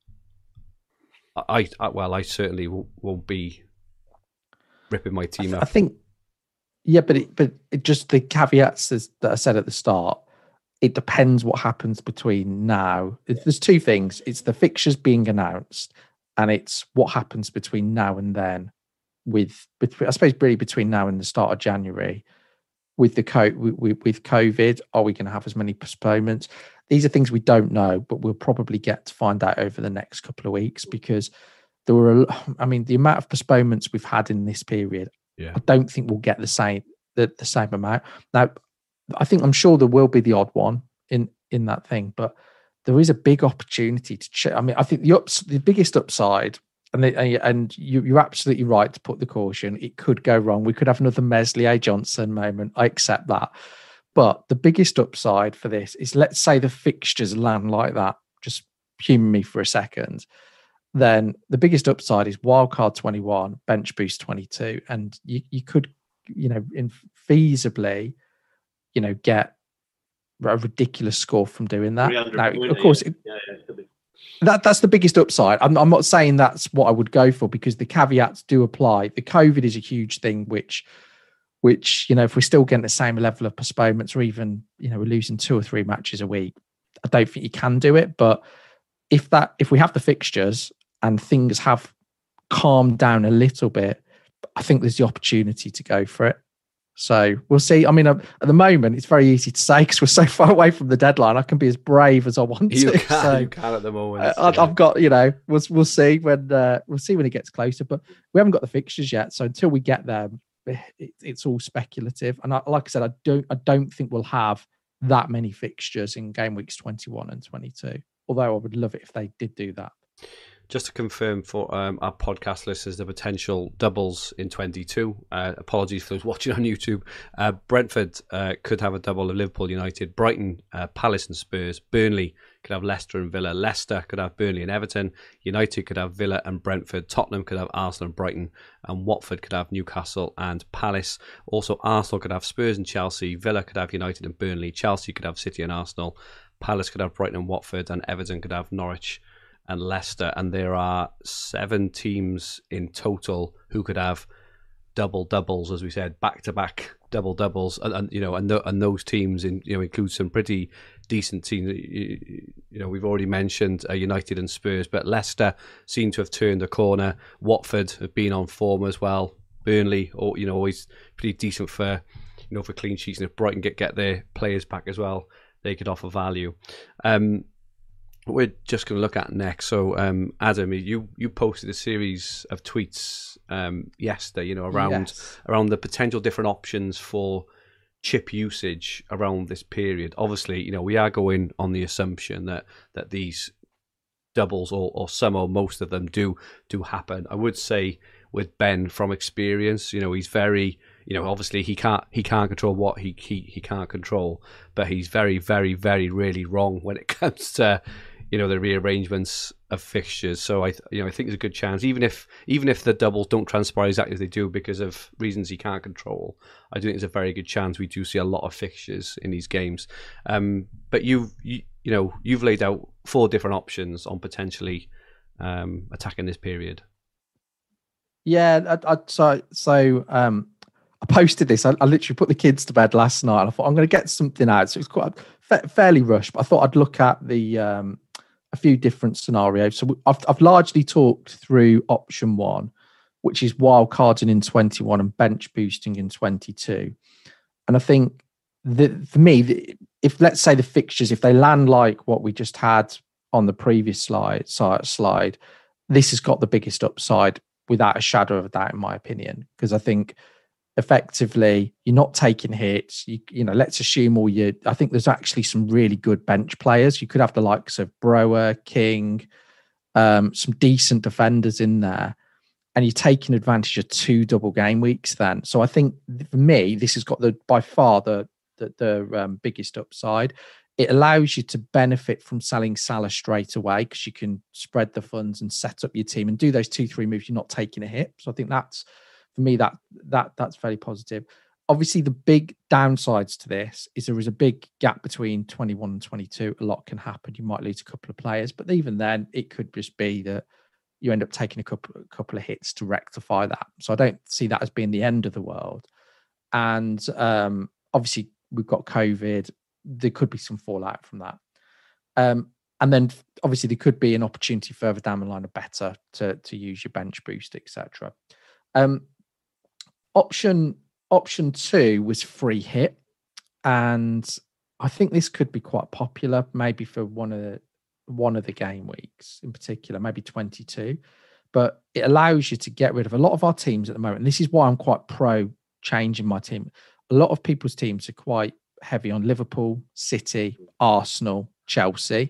I, I well, I certainly w- won't be ripping my team I, th- up. I think, yeah, but it, but it just the caveats is, that I said at the start. It depends what happens between now. There's two things. It's the fixtures being announced, and it's what happens between now and then. With, I suppose, really between now and the start of January, with the co- with, with COVID, are we going to have as many postponements? These are things we don't know, but we'll probably get to find out over the next couple of weeks, because there were, a, I mean, the amount of postponements we've had in this period, Yeah. I don't think we'll get the same the, the same amount. Now, I think I'm sure there will be the odd one in in that thing, but there is a big opportunity to check. I mean, I think the ups, the biggest upside, and the, and you, you're absolutely right to put the caution. It could go wrong. We could have another Meslier Johnson moment. I accept that, but the biggest upside for this is, let's say the fixtures land like that. Just humour me for a second. Then the biggest upside is wildcard twenty-one, bench boost twenty-two, and you you could, you know, in feasibly, you know, get a ridiculous score from doing that. Now, of course, yeah. It, yeah, yeah, it that that's the biggest upside. I'm, I'm not saying that's what I would go for, because the caveats do apply. The COVID is a huge thing, which, which you know, if we're still getting the same level of postponements, or even, you know, we're losing two or three matches a week, I don't think you can do it. But if that, if we have the fixtures and things have calmed down a little bit, I think there's the opportunity to go for it. So we'll see. I mean, at the moment, it's very easy to say because we're so far away from the deadline. I can be as brave as I want you to. Can, so, you can at the moment. I, I've got, you know, we'll we'll see when uh, we'll see when it gets closer. But we haven't got the fixtures yet, so until we get them, it, it's all speculative. And I, like I said, I don't I don't think we'll have that many fixtures in game weeks twenty-one and twenty-two. Although I would love it if they did do that. Just to confirm for um, our podcast listeners, the potential doubles in twenty-two. Uh, apologies for those watching on YouTube. Uh, Brentford uh, could have a double of Liverpool United. Brighton, uh, Palace and Spurs. Burnley could have Leicester and Villa. Leicester could have Burnley and Everton. United could have Villa and Brentford. Tottenham could have Arsenal and Brighton. And Watford could have Newcastle and Palace. Also, Arsenal could have Spurs and Chelsea. Villa could have United and Burnley. Chelsea could have City and Arsenal. Palace could have Brighton and Watford. And Everton could have Norwich and Leicester, and there are seven teams in total who could have double doubles, as we said, back to back double doubles, and, and you know, and, the, and those teams in you know include some pretty decent teams. You, you know, we've already mentioned uh, United and Spurs, but Leicester seem to have turned a corner. Watford have been on form as well. Burnley, or you know, always pretty decent for you know for clean sheets, and if Brighton get get their players back as well, they could offer value. Um, We're just going to look at next. So, um, Adam, you you posted a series of tweets um, yesterday, you know, around yes. around the potential different options for chip usage around this period. Obviously, you know, we are going on the assumption that that these doubles or, or some or most of them do do happen. I would say with Ben, from experience, you know, he's very, you know, obviously he can't he can't control what he he, he can't control, but he's very, very, very, really wrong when it comes to, you know, the rearrangements of fixtures. So I, you know, I think there's a good chance, even if even if the doubles don't transpire exactly as they do because of reasons he can't control, I do think there's a very good chance we do see a lot of fixtures in these games. Um, but you've you, you know you've laid out four different options on potentially um, attacking this period. Yeah, I, I, so so um, I posted this. I, I literally put the kids to bed last night, and I thought I'm going to get something out. So it's quite fa- fairly rushed, but I thought I'd look at the um, a few different scenarios. So I've I've largely talked through option one, which is wild carding in twenty-one and bench boosting in twenty-two. And I think that for me, the, if let's say the fixtures, if they land like what we just had on the previous slide, slide, this has got the biggest upside without a shadow of a doubt, in my opinion, because I think effectively you're not taking hits. You, you know, let's assume all you. I think there's actually some really good bench players. You could have the likes of Brower, King, um, some decent defenders in there, and you're taking advantage of two double game weeks. Then, so I think for me, this has got the by far the the, the um, biggest upside. It allows you to benefit from selling Salah straight away because you can spread the funds and set up your team and do those two, three moves. You're not taking a hit. So I think that's, for me, that that that's very positive. obviously the big downsides to this is there is a big gap between twenty-one and twenty-two. A lot can happen. You might lose a couple of players, but even then, it could just be that you end up taking a couple, a couple of hits to rectify that. So I don't see that as being the end of the world. And um, obviously, we've got COVID. There could be some fallout from that. Um, and then obviously there could be an opportunity further down the line of better to, to use your bench boost, et cetera. Um, option option two was free hit. And I think this could be quite popular, maybe for one of the one of the game weeks in particular, maybe twenty-two. But it allows you to get rid of a lot of our teams at the moment. And this is why I'm quite pro changing my team. A lot of people's teams are quite heavy on Liverpool, City, Arsenal, Chelsea.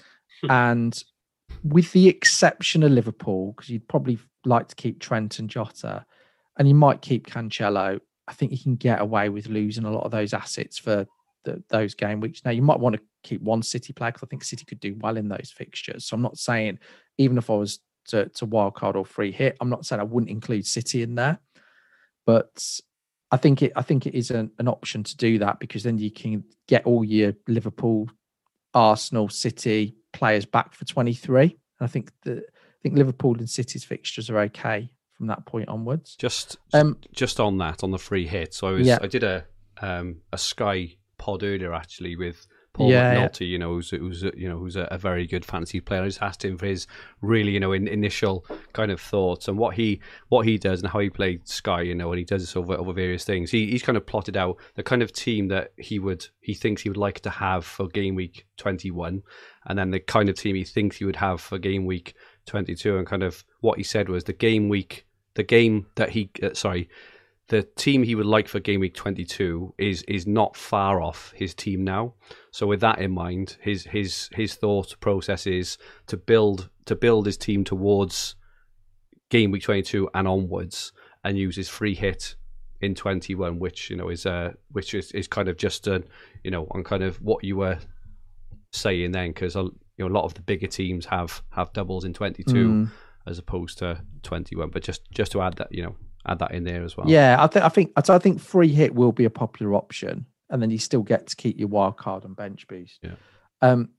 And with the exception of Liverpool, because you'd probably like to keep Trent and Jota, and you might keep Cancelo, I think you can get away with losing a lot of those assets for the, those game weeks. Now, you might want to keep one City player because I think City could do well in those fixtures. So I'm not saying, even if I was to, to wildcard or free hit, I'm not saying I wouldn't include City in there. But I think it I think it is an, an option to do that, because then you can get all your Liverpool, Arsenal, City players back for twenty-three. And I think the I think Liverpool and City's fixtures are okay from that point onwards. Just Um, just on that, on the free hit. So I was Yeah. I did a um a Sky pod earlier actually with Paul Yeah, yeah. McNulty, you know, who's, who's you know who's a, a very good fantasy player. I just asked him for his really, you know, in, initial kind of thoughts and what he what he does and how he played Sky, you know, and he does this over over various things. He he's kind of plotted out the kind of team that he would he thinks he would like to have for game week twenty-one, and then the kind of team he thinks he would have for game week twenty-two. And kind of what he said was the game week, the game that he uh, sorry. the team he would like for game week twenty-two is is not far off his team now. So with that in mind, his his his thought process is to build to build his team towards game week twenty-two and onwards, and use his free hit in twenty-one, which you know is uh which is, is kind of just a you know on kind of what you were saying then, because you know a lot of the bigger teams have have doubles in twenty-two Mm. as opposed to twenty-one. But just just to add that you know. add that in there as well. Yeah, I think I think I think free hit will be a popular option, and then you still get to keep your wild card and bench boost. Yeah. Um,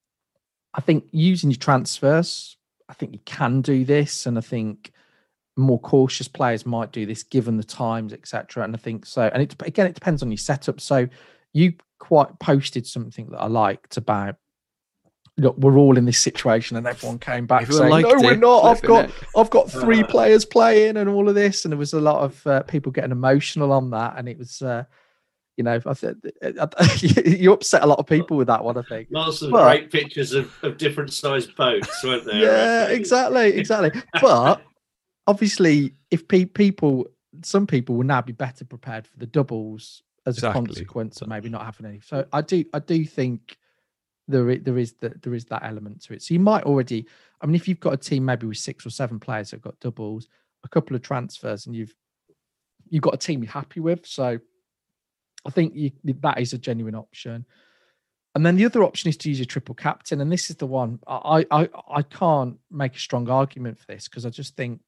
I think using your transfers, I think you can do this, and I think more cautious players might do this given the times, et cetera. And I think so. And it again, it depends on your setup. So you quite posted something that I liked about. Look, we're all in this situation, and everyone came back Everyone saying, "No, liked we're it, not. I've flipping got, I've got three players playing, and all of this." And there was a lot of uh, people getting emotional on that, and it was, uh, you know, I th- you upset a lot of people with that one. I think. Lots of But- great pictures of, of different sized boats, weren't there? Yeah, exactly, exactly. But obviously, if pe- people, some people will now be better prepared for the doubles as Exactly. a consequence of maybe not having any. So I do, I do think. There, there is that there is that element to it. So you might already, I mean, if you've got a team maybe with six or seven players that've got doubles, a couple of transfers, and you've you've got a team you're happy with. So I think you, that is a genuine option. And then the other option is to use your triple captain, and this is the one I I I can't make a strong argument for this, because I just think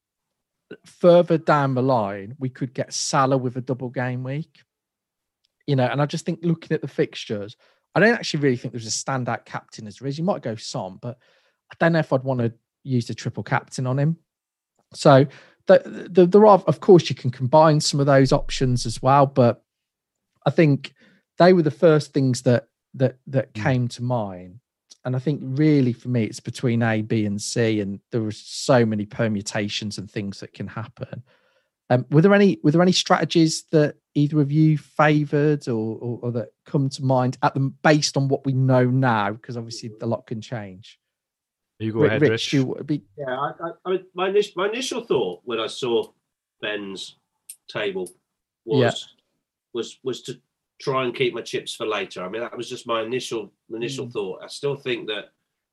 further down the line we could get Salah with a double game week, you know. And I just think looking at the fixtures, I don't actually really think there's a standout captain as there is. You might go Son, but I don't know if I'd want to use the triple captain on him. So the, the, there are, of course, you can combine some of those options as well, but I think they were the first things that that that came to mind. And I think really for me, it's between A, B, and C, and there were so many permutations and things that can happen. Um, were there any were there any strategies that either of you favoured or, or or that come to mind at them based on what we know now? Because obviously a lot can change. You go Ri- ahead, Rich, Rich. you would be Yeah, I, I, I mean, my initial, my initial thought when I saw Ben's table was Yeah. was was to try and keep my chips for later. I mean, that was just my initial initial Mm. thought. I still think that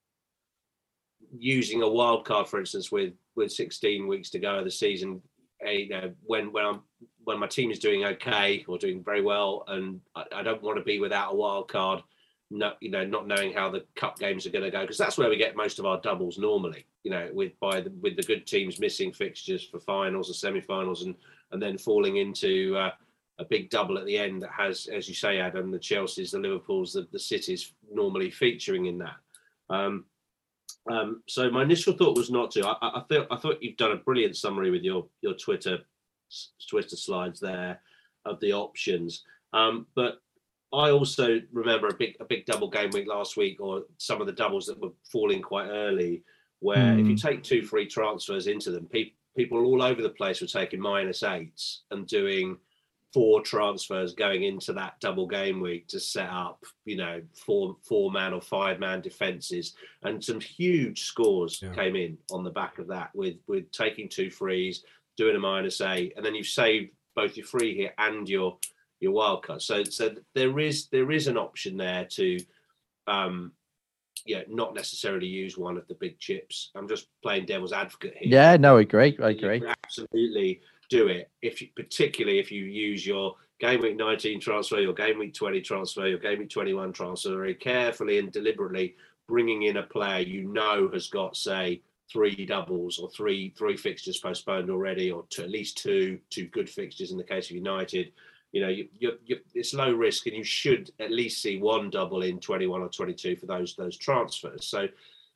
using a wild card, for instance, with with sixteen weeks to go of the season, uh, you know, when when I'm when my team is doing okay or doing very well, and I, I don't want to be without a wild card. No, you know, not knowing how the cup games are going to go, because that's where we get most of our doubles normally. You know, with by the, with the good teams missing fixtures for finals and semi-finals, and and then falling into uh, a big double at the end that has, as you say, Adam, the Chelseas, the Liverpools, the, the Cities normally featuring in that. Um, um, so my initial thought was not to. I, I, thought, I thought you've done a brilliant summary with your your Twitter Twitter slides there of the options. Um, but I also remember a big a big double game week last week, or some of the doubles that were falling quite early, where mm. if you take two free transfers into them, people people all over the place were taking minus eights and doing four transfers going into that double game week to set up, you know, four four man or five man defenses, and some huge scores yeah. came in on the back of that with with taking two frees, doing a minus eight, and then you've saved both your free hit and your your wild card. So so there is there is an option there to um yeah, not necessarily use one of the big chips. I'm just playing devil's advocate here. Yeah, no, I agree. I agree. Absolutely do it. If you, particularly if you use your game week nineteen transfer, your game week twenty transfer, your game week twenty-one transfer very carefully and deliberately, bringing in a player you know has got, say, three doubles or three three fixtures postponed already, or to at least two two good fixtures in the case of United. You know, you, you, you, it's low risk, and you should at least see one double in twenty-one or twenty-two for those those transfers. So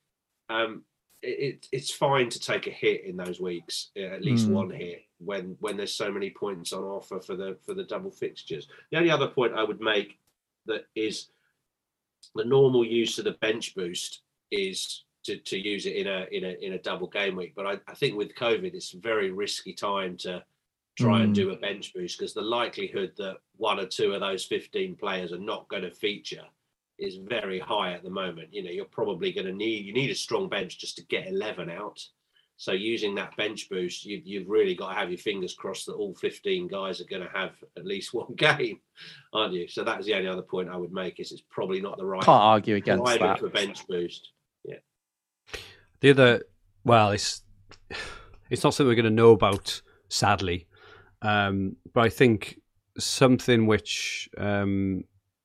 um, it, it's fine to take a hit in those weeks, at least mm. one hit, when when there's so many points on offer for the for the double fixtures. The only other point I would make that is the normal use of the bench boost is to, to use it in a in a in a double game week. But I, I think with COVID, it's a very risky time to try mm. and do a bench boost, because the likelihood that one or two of those fifteen players are not going to feature is very high at the moment. You know, you're probably going to need, you need a strong bench just to get eleven out. So using that bench boost, you, you've really got to have your fingers crossed that all fifteen guys are going to have at least one game, aren't you? So that's the only other point I would make, is it's probably not the right. Can't argue against that. For bench boost. Yeah. The other, well, it's it's not something we're going to know about, sadly. Um, but I think something which um,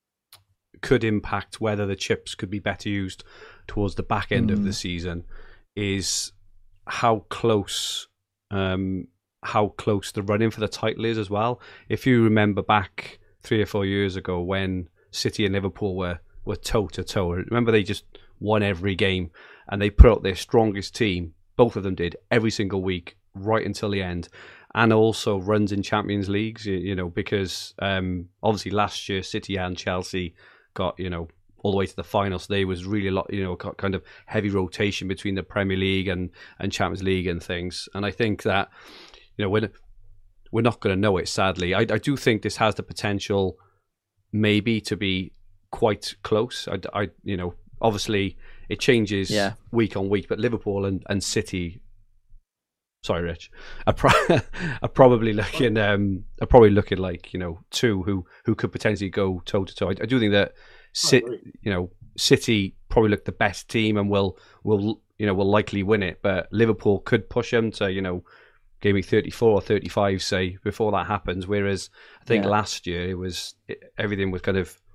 could impact whether the chips could be better used towards the back end mm. of the season is how close um, how close the run-in for the title is as well. If you remember back three or four years ago when City and Liverpool were were toe-to-toe, remember they just won every game and they put out their strongest team, both of them did, every single week right until the end. And also runs in Champions Leagues, you, you know, because um, obviously last year City and Chelsea got, you know, all the way to the final. So there was really a lot, you know, kind of heavy rotation between the Premier League and, and Champions League and things. And I think that, you know, we're, we're not going to know it, sadly. I, I do think this has the potential maybe to be quite close. I, I you know, obviously it changes yeah. week on week, but Liverpool and, and City... Sorry, Rich. I pro- are probably looking. Um, are probably looking like, you know, two who, who could potentially go toe to toe. I do think that, Ci- you know, City probably look the best team and will will you know will likely win it. But Liverpool could push them to, you know, game week thirty-four or thirty-five, say, before that happens. Whereas I think yeah. last year it was it, everything was kind of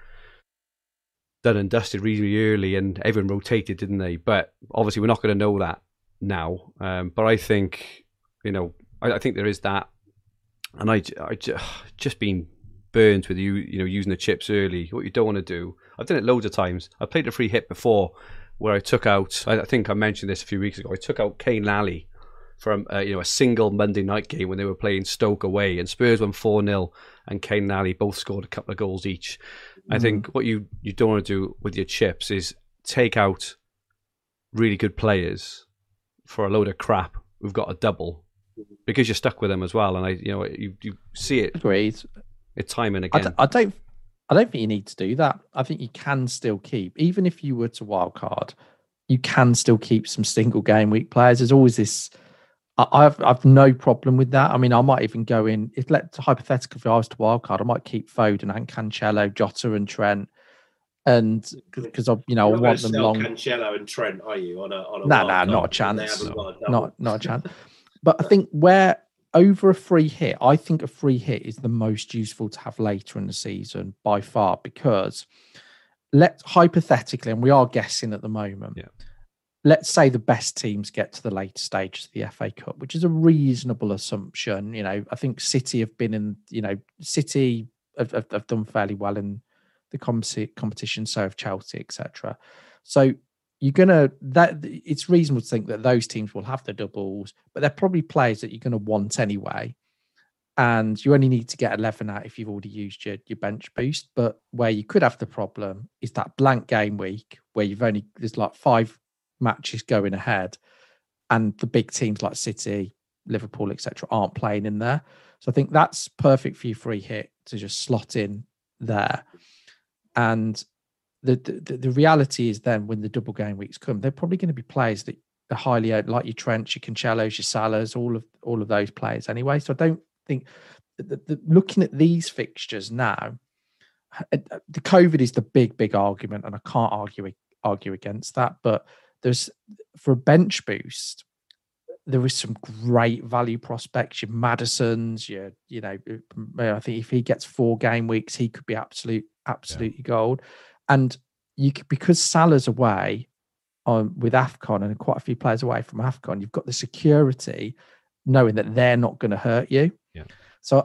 done and dusted really early, and everyone rotated, didn't they? But obviously we're not going to know that now, um, but I think, you know, I, I think there is that, and I, I just been burned with you, you know, using the chips early. What you don't want to do, I've done it loads of times. I played a free hit before where I took out, I, I think I mentioned this a few weeks ago, I took out Kane Lally from uh, you know, a single Monday night game when they were playing Stoke away, and Spurs won four nil, and Kane Lally both scored a couple of goals each. Mm. I think what you, you don't want to do with your chips is take out really good players for a load of crap who've got a double, because you're stuck with them as well. And I, you know, you, you see it. Agreed. It's time and again. I, d- I don't, I don't think you need to do that. I think you can still keep, even if you were to wildcard, you can still keep some single game week players. There's always this. I, I've, I've no problem with that. I mean, I might even go in. If let hypothetically, if I was to wildcard, I might keep Foden and Cancelo, Jota and Trent. And because I, you know, You're I want them long. Cancelo and Trent, are you on a on a? No, no, not a chance. No. Not not a chance. But I think where over a free hit, I think a free hit is the most useful to have later in the season by far, because let hypothetically, and we are guessing at the moment, yeah. let's say the best teams get to the later stages of the F A Cup, which is a reasonable assumption. You know, I think City have been in, you know, City have, have, have done fairly well in the com- competition, so have Chelsea, et cetera. So you're gonna that it's reasonable to think that those teams will have the doubles, but they're probably players that you're going to want anyway. And you only need to get eleven out if you've already used your, your bench boost. But where you could have the problem is that blank game week where you've only there's like five matches going ahead, and the big teams like City, Liverpool, et cetera, aren't playing in there. So I think that's perfect for your free hit to just slot in there. And the the, the reality is then when the double game weeks come, they're probably going to be players that are highly owned, like your Trent, your Cancelos, your Salahs, all of all of those players anyway. So I don't think that the, the, looking at these fixtures now, the COVID is the big, big argument, and I can't argue argue against that. But there's for a bench boost, there is some great value prospects. Your Maddison's, your you know, I think if he gets four game weeks, he could be absolute, absolutely yeah. gold. And you could, because Salah's away on with AFCON and quite a few players away from AFCON, you've got the security knowing that they're not going to hurt you. Yeah. So,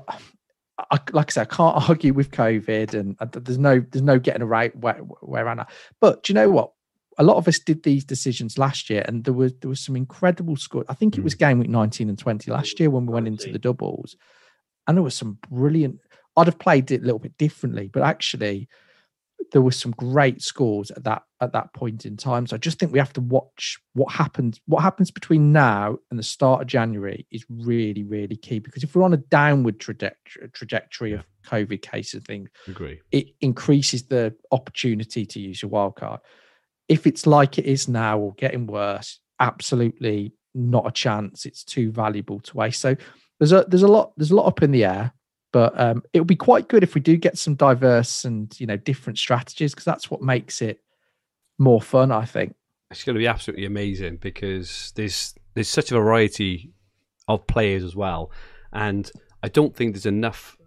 I, like I said, I can't argue with COVID, and there's no there's no getting around where where I'm at. But do you know what? A lot of us did these decisions last year, and there was there was some incredible scores. I think it was game week nineteen and twenty last year when we went into the doubles, and there was some brilliant. I'd have played it a little bit differently, but actually, there were some great scores at that at that point in time. So I just think we have to watch what happens. What happens between now and the start of January is really, really key, because if we're on a downward trajectory, trajectory yeah. of COVID cases, things, agree, it increases the opportunity to use your wild card. If it's like it is now or getting worse, absolutely not a chance. It's too valuable to waste. So there's a there's a lot there's a lot up in the air. But um, it would be quite good if we do get some diverse and, you know, different strategies, because that's what makes it more fun, I think. It's going to be absolutely amazing because there's there's such a variety of players as well. And I don't think there's enough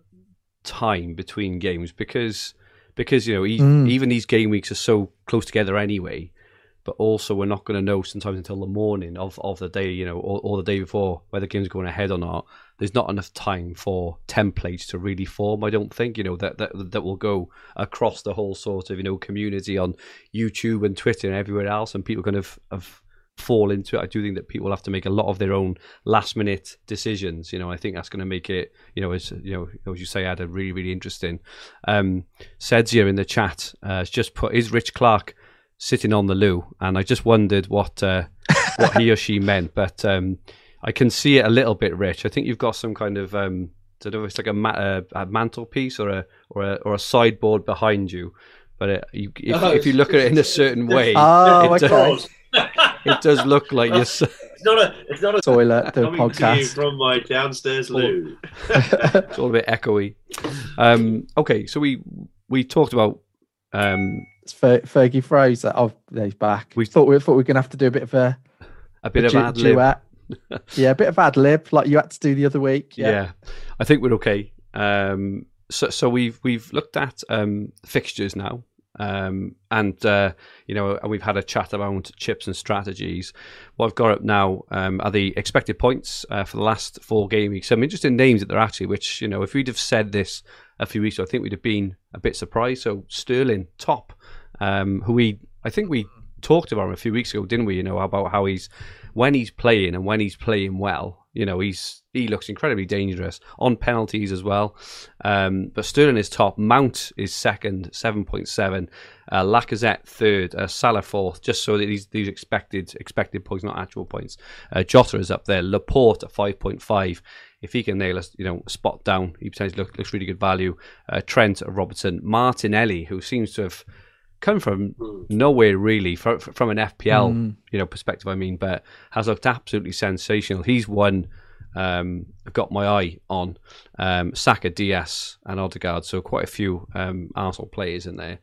time between games because, because you know, e- mm. even these game weeks are so close together anyway. But also we're not going to know sometimes until the morning of, of the day, you know, or, or the day before whether the game's going ahead or not. There's not enough time for templates to really form, I don't think, you know, that, that that will go across the whole sort of, you know, community on YouTube and Twitter and everywhere else, and people kind of, of fall into it. I do think that people have to make a lot of their own last minute decisions. You know, I think that's going to make it, you know, as you know, as you say, Ad, really, really interesting. Um, Sedzia in the chat uh, has just put, is Rich Clark sitting on the loo? And I just wondered what uh, what he or she meant, but um, I can see it a little bit, Rich. I think you've got some kind of um, I don't know if it's like a, ma- a, a mantelpiece or a or a or a sideboard behind you, but it, you, if, no, if you look at it in a certain way, oh, it, okay. does, it does look like you're. It's not a it's not a toilet. The coming podcast to you from my downstairs loo. It's all a bit echoey. Um, okay, so we we talked about. Um, it's Fer- Fergie Fraser. Oh, he's back. We thought we thought we were going to have to do a bit of a a bit a of du- ad lib. duet. Yeah, a bit of ad lib like you had to do the other week. Yeah, yeah. I think we're okay. Um, so so we've we've looked at um, fixtures now, um, and uh, you know, and we've had a chat about chips and strategies. What I've got up now um, are the expected points uh, for the last four game weeks. Some interesting names that they're actually, which, you know, if we'd have said this a few weeks ago, I think we'd have been a bit surprised. So Sterling, top, um, who we I think we talked about him a few weeks ago, didn't we? You know, about how he's when he's playing and when he's playing well, you know, he's he looks incredibly dangerous on penalties as well. Um, but Sterling is top, Mount is second, seven point seven, uh, Lacazette third, uh, Salah fourth, just so that these these expected expected points, not actual points. Uh, Jota is up there, Laporte at five point five. If he can nail us, you know, spot down, he potentially look, looks really good value. Uh, Trent, Robertson, Martinelli, who seems to have come from nowhere really, from, from an F P L mm. you know perspective. I mean, but has looked absolutely sensational. He's one um, I've got my eye on. Um, Saka, Diaz, and Odegaard. So quite a few um, Arsenal players in there.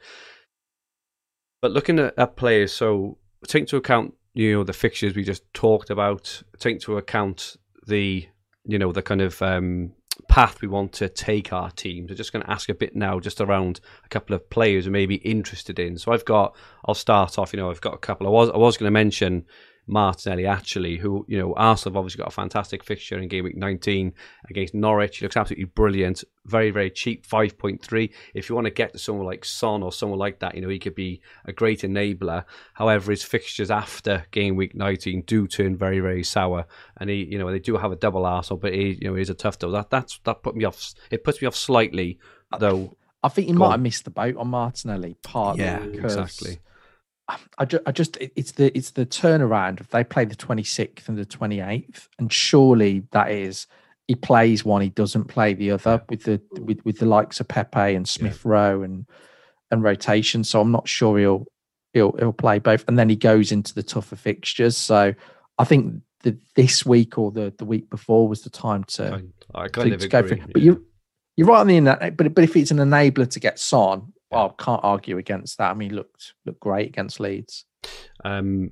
But looking at, at players, so take into account you know the fixtures we just talked about. Take into account the you know the kind of um, path we want to take our team. So just going to ask a bit now just around a couple of players who may be interested in. So I've got, I'll start off, you know, I've got a couple. I was, I was going to mention Martinelli, actually, who, you know, Arsenal have obviously got a fantastic fixture in game week nineteen against Norwich. He looks absolutely brilliant. Very, very cheap, five point three. If you want to get to someone like Son or someone like that, you know, he could be a great enabler. However, his fixtures after game week nineteen do turn very, very sour. And he, you know, they do have a double Arsenal, but he, you know, he's a tough double. That that's that put me off. It puts me off slightly, though. I think he might have missed the boat on Martinelli, partly. Yeah, because exactly. I just, I just, it's the it's the turnaround. If they play the twenty-sixth and the twenty-eighth, and surely that is he plays one, he doesn't play the other with the with, with the likes of Pepe and Smith yeah. Rowe and and rotation. So I'm not sure he'll he'll he'll play both, and then he goes into the tougher fixtures. So I think that this week or the, the week before was the time to, I, I kind to, of to go agree, for it. yeah. But you you're right on the but but if it's an enabler to get Son. Well, I can't argue against that. I mean, he looked looked great against Leeds. Um,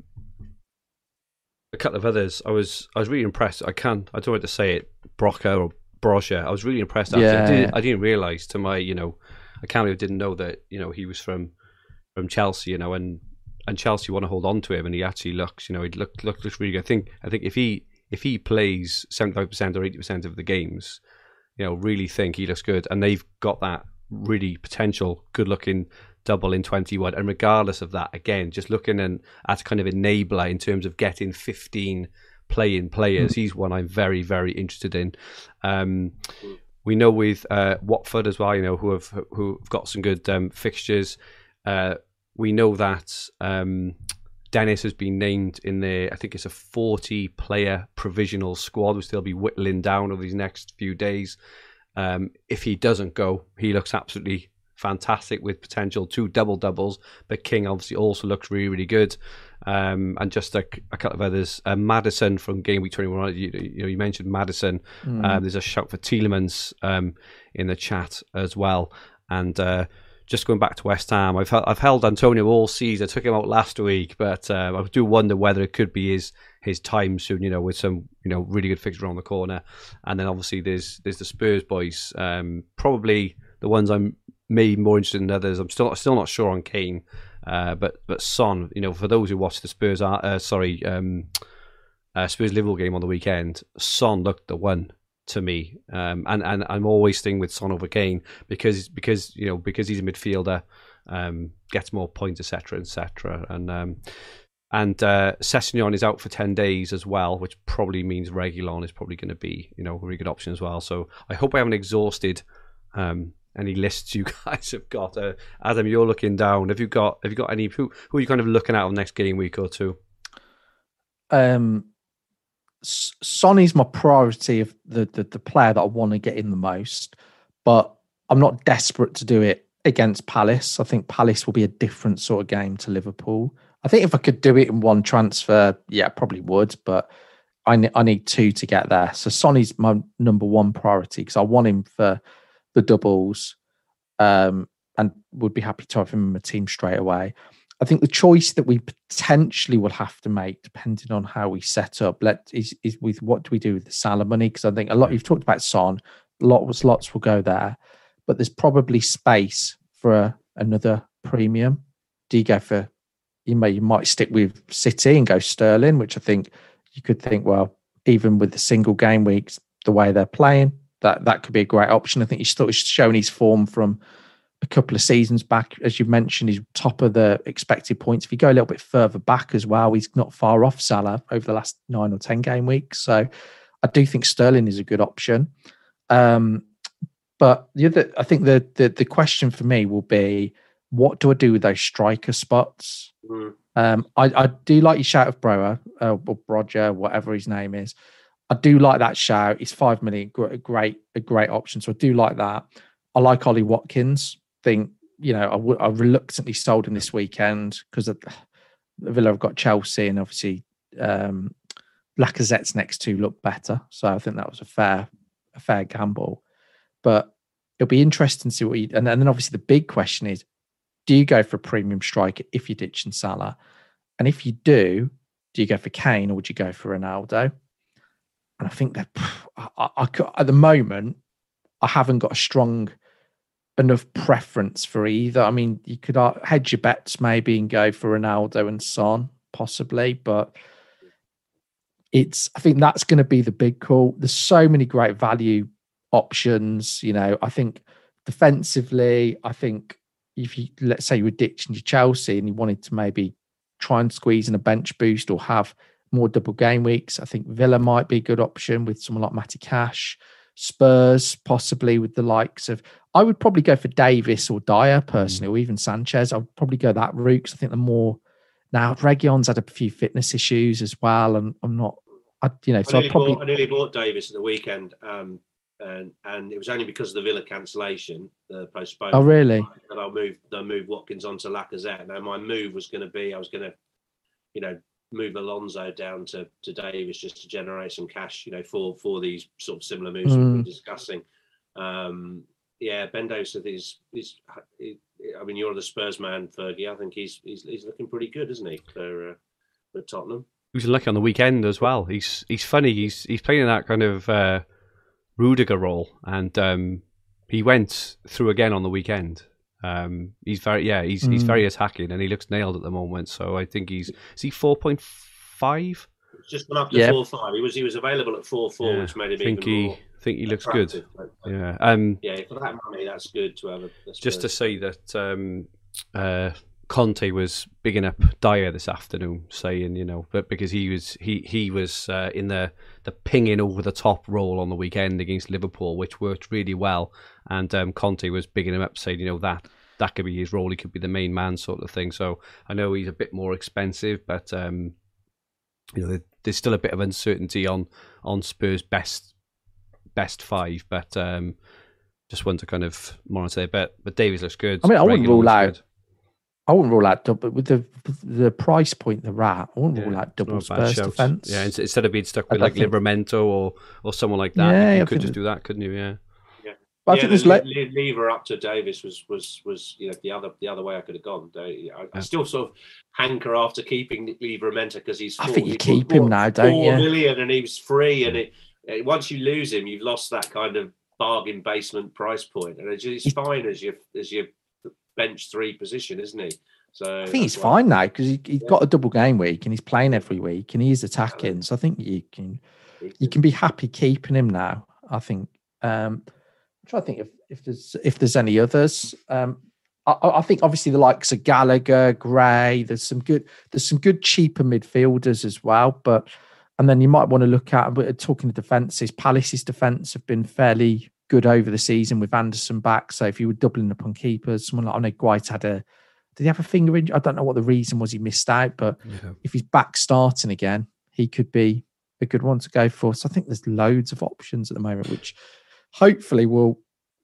a couple of others. I was I was really impressed. I can't. I don't want to say it. Broca or Brocha. I was really impressed. Actually. Yeah. I didn't, I didn't realize to my you know I can't believe I didn't know that you know he was from from Chelsea. You know, and and Chelsea want to hold on to him, and he actually looks. You know, he looked looked looks really good. I think I think if he if he plays seventy five percent or eighty percent of the games, you know, really think he looks good, and they've got that really potential good looking double in twenty-one, and regardless of that, again, just looking in, at kind of enabler in terms of getting fifteen play-in players, mm. he's one I'm very very interested in. Um, we know with uh, Watford as well, you know, who have who have got some good um, fixtures. Uh, we know that um, Dennis has been named in the, I think it's a forty player provisional squad, which they'll be whittling down over these next few days. Um, if he doesn't go, he looks absolutely fantastic with potential two double doubles. But King obviously also looks really, really good. Um, and just a, a couple of others. Uh, Maddison from game week twenty-one. You, you know, you mentioned Maddison. Mm. Um, there's a shout for Tielemans um, in the chat as well. And uh, just going back to West Ham, I've I've held Antonio all season. I took him out last week, but uh, I do wonder whether it could be his his time soon. You know, with some you know really good fixtures around the corner, and then obviously there's there's the Spurs boys. Um, probably the ones I'm maybe more interested in others. I'm still still not sure on Kane, uh, but but Son. You know, for those who watched the Spurs, uh, sorry, um, uh, Spurs Liverpool game on the weekend, Son looked the one to me, um, and and I'm always sticking with Son over Kane because because you know because he's a midfielder, um, gets more points, et cetera, et cetera, and um, and uh, Sessegnon is out for ten days as well, which probably means Reguilon is probably going to be you know a really good option as well. So I hope I haven't exhausted um, any lists you guys have got. Uh, Adam, you're looking down. Have you got have you got any? Who who are you kind of looking at on next game week or two? Um. Son is my priority of the, the the player that I want to get in the most, but I'm not desperate to do it against Palace. I think Palace will be a different sort of game to Liverpool. I think if I could do it in one transfer, yeah, I probably would, but I, ne- I need two to get there. So Son is my number one priority because I want him for the doubles um, and would be happy to have him in my team straight away. I think the choice that we potentially will have to make, depending on how we set up, let is, is with what do we do with the Salah money? Because I think a lot you've talked about Son, lots lots will go there, but there's probably space for a, another premium. Do you go for? You may you might stick with City and go Sterling, which I think you could think, well, even with the single game weeks, the way they're playing, that that could be a great option. I think he's still showing his form from a couple of seasons back, as you mentioned, he's top of the expected points. If you go a little bit further back as well, he's not far off Salah over the last nine or ten game weeks. So I do think Sterling is a good option. Um, but the other, I think the, the the question for me will be, what do I do with those striker spots? Mm. Um, I, I do like your shout of Brower uh, or Roger, whatever his name is. I do like that shout. He's five million, great, a great option. So I do like that. I like Ollie Watkins. Think, you know, I, w- I reluctantly sold him this weekend because Villa have got Chelsea and obviously um, Lacazette's next two look better. So I think that was a fair, a fair gamble. But it'll be interesting to see what you, and, and then obviously the big question is, do you go for a premium striker if you're ditching Salah? And if you do, do you go for Kane or would you go for Ronaldo? And I think that I, I, I, at the moment, I haven't got a strong enough preference for either. I mean, you could uh, hedge your bets maybe and go for Ronaldo and Son possibly, but it's, I think that's going to be the big call. There's so many great value options. You know, I think defensively, I think if you, let's say you were ditching your Chelsea and you wanted to maybe try and squeeze in a bench boost or have more double game weeks, I think Villa might be a good option with someone like Matty Cash. Spurs possibly with the likes of, I would probably go for Davis or Dyer personally, mm. or even Sanchez. I would probably go that route because I think the more, now Reguilon's had a few fitness issues as well, and I'm not, I, you know, so I, I probably bought, I nearly bought Davis at the weekend, um, and and it was only because of the Villa cancellation, the postponement. Oh really? That I moved, I moved Watkins onto Lacazette. Now my move was going to be, I was going to, you know, move Alonso down to, to Davis just to generate some cash, you know, for for these sort of similar moves mm. we've been discussing. Um, yeah, Ben Davis is is. I mean, you're the Spurs man, Fergie. I think he's he's he's looking pretty good, isn't he, for uh, for Tottenham? He was lucky on the weekend as well. He's he's funny. He's he's playing that kind of uh, Rudiger role, and um, he went through again on the weekend. Um, he's very yeah, he's mm. he's very attacking, and he looks nailed at the moment. So I think he's is he four point five? Just gone up to yep. four five. He was he was available at four four, yeah, which made him think even he, more. I think he looks good. Like, yeah, um, yeah. For that money, that's good to have a. Just to say that um, uh, Conte was bigging up Dyer this afternoon, saying, you know, but because he was he he was uh, in the the pinging over the top role on the weekend against Liverpool, which worked really well, and um, Conte was bigging him up, saying, you know, that. That could be his role. He could be the main man, sort of thing. So I know he's a bit more expensive, but um, you know, there's still a bit of uncertainty on on Spurs' best best five. But um, just want to kind of monitor it. But but Davies looks good. I mean, I wouldn't rule out. Good. I wouldn't rule out double with the the price point they're at. I wouldn't yeah, rule out double Spurs defence. Yeah, instead of being stuck with like think... Livramento or or someone like that, yeah, you, you could just do that, couldn't you? Yeah. But yeah, I think the le- le- lever up to Davis was was was you know the other the other way I could have gone. I, I yeah. still sort of hanker after keeping Livramento because he's. I think you keep him now, don't you? Four million, and he was free, and it, it, once you lose him, you've lost that kind of bargain basement price point, and it's, it's fine as your as your bench three position, isn't he? So I think he's fine now because he, he's yeah. got a double game week and he's playing every week and he's attacking. So I think you can you can be happy keeping him now. I think. Um, I'm trying to think if, if there's if there's any others. Um, I, I think obviously the likes of Gallagher, Gray. There's some good there's some good cheaper midfielders as well. But and then you might want to look at talking to defences. Palace's defence have been fairly good over the season with Anderson back. So if you were doubling up on keepers, someone like I know Guite had a did he have a finger injury? I don't know what the reason was he missed out, but yeah. if he's back starting again, he could be a good one to go for. So I think there's loads of options at the moment, which hopefully will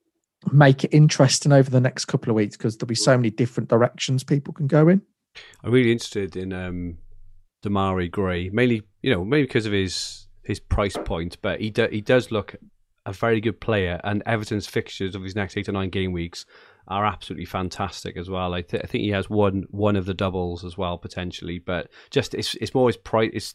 make it interesting over the next couple of weeks because there'll be so many different directions people can go in. I'm really interested in um, Demarai Gray, mainly, you know, maybe because of his his price point, but he do, he does look a very good player, and Everton's fixtures of his next eight or nine game weeks are absolutely fantastic as well. I, th- I think he has one one of the doubles as well potentially, but just it's it's more his price. It's,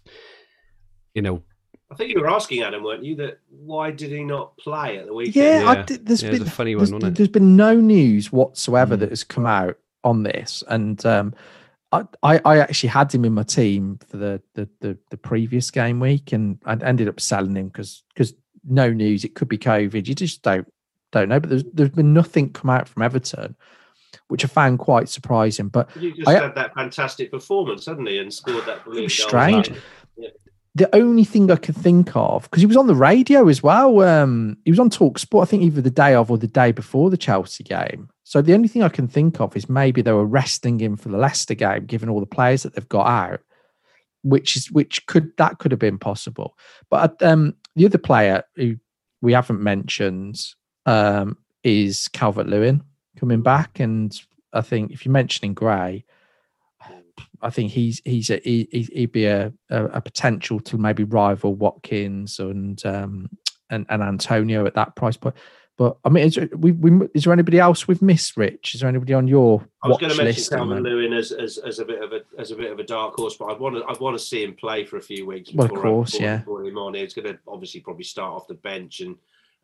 you know. I think you were asking Adam, weren't you, that why did he not play at the weekend? Yeah, yeah. I did, there's yeah, been a funny one, there's, wasn't it? There's been no news whatsoever mm. that has come out on this, and um, I, I I actually had him in my team for the the the, the previous game week, and I ended up selling him because because no news. It could be COVID. You just don't don't know. But there's there's been nothing come out from Everton, which I found quite surprising. But you just I, had that fantastic performance, hadn't he, and scored that brilliant goal. Strange. Yeah. The only thing I could think of, because he was on the radio as well, um, he was on Talk Sport, I think either the day of or the day before the Chelsea game. So the only thing I can think of is maybe they were resting him for the Leicester game, given all the players that they've got out, which is which could that could have been possible. But um, the other player who we haven't mentioned um, is Calvert-Lewin coming back, and I think if you're mentioning Gray, I think he's he's a he, he'd be a, a, a potential to maybe rival Watkins and um and, and Antonio at that price point. But I mean, is there, we, we is there anybody else we've missed, Rich? Is there anybody on your I was watch going to mention list? Calvert-Lewin as, as as a bit of a as a bit of a dark horse, but I want to I want to see him play for a few weeks. Well, before of course, I, before, yeah. Before him on, he's going to obviously probably start off the bench and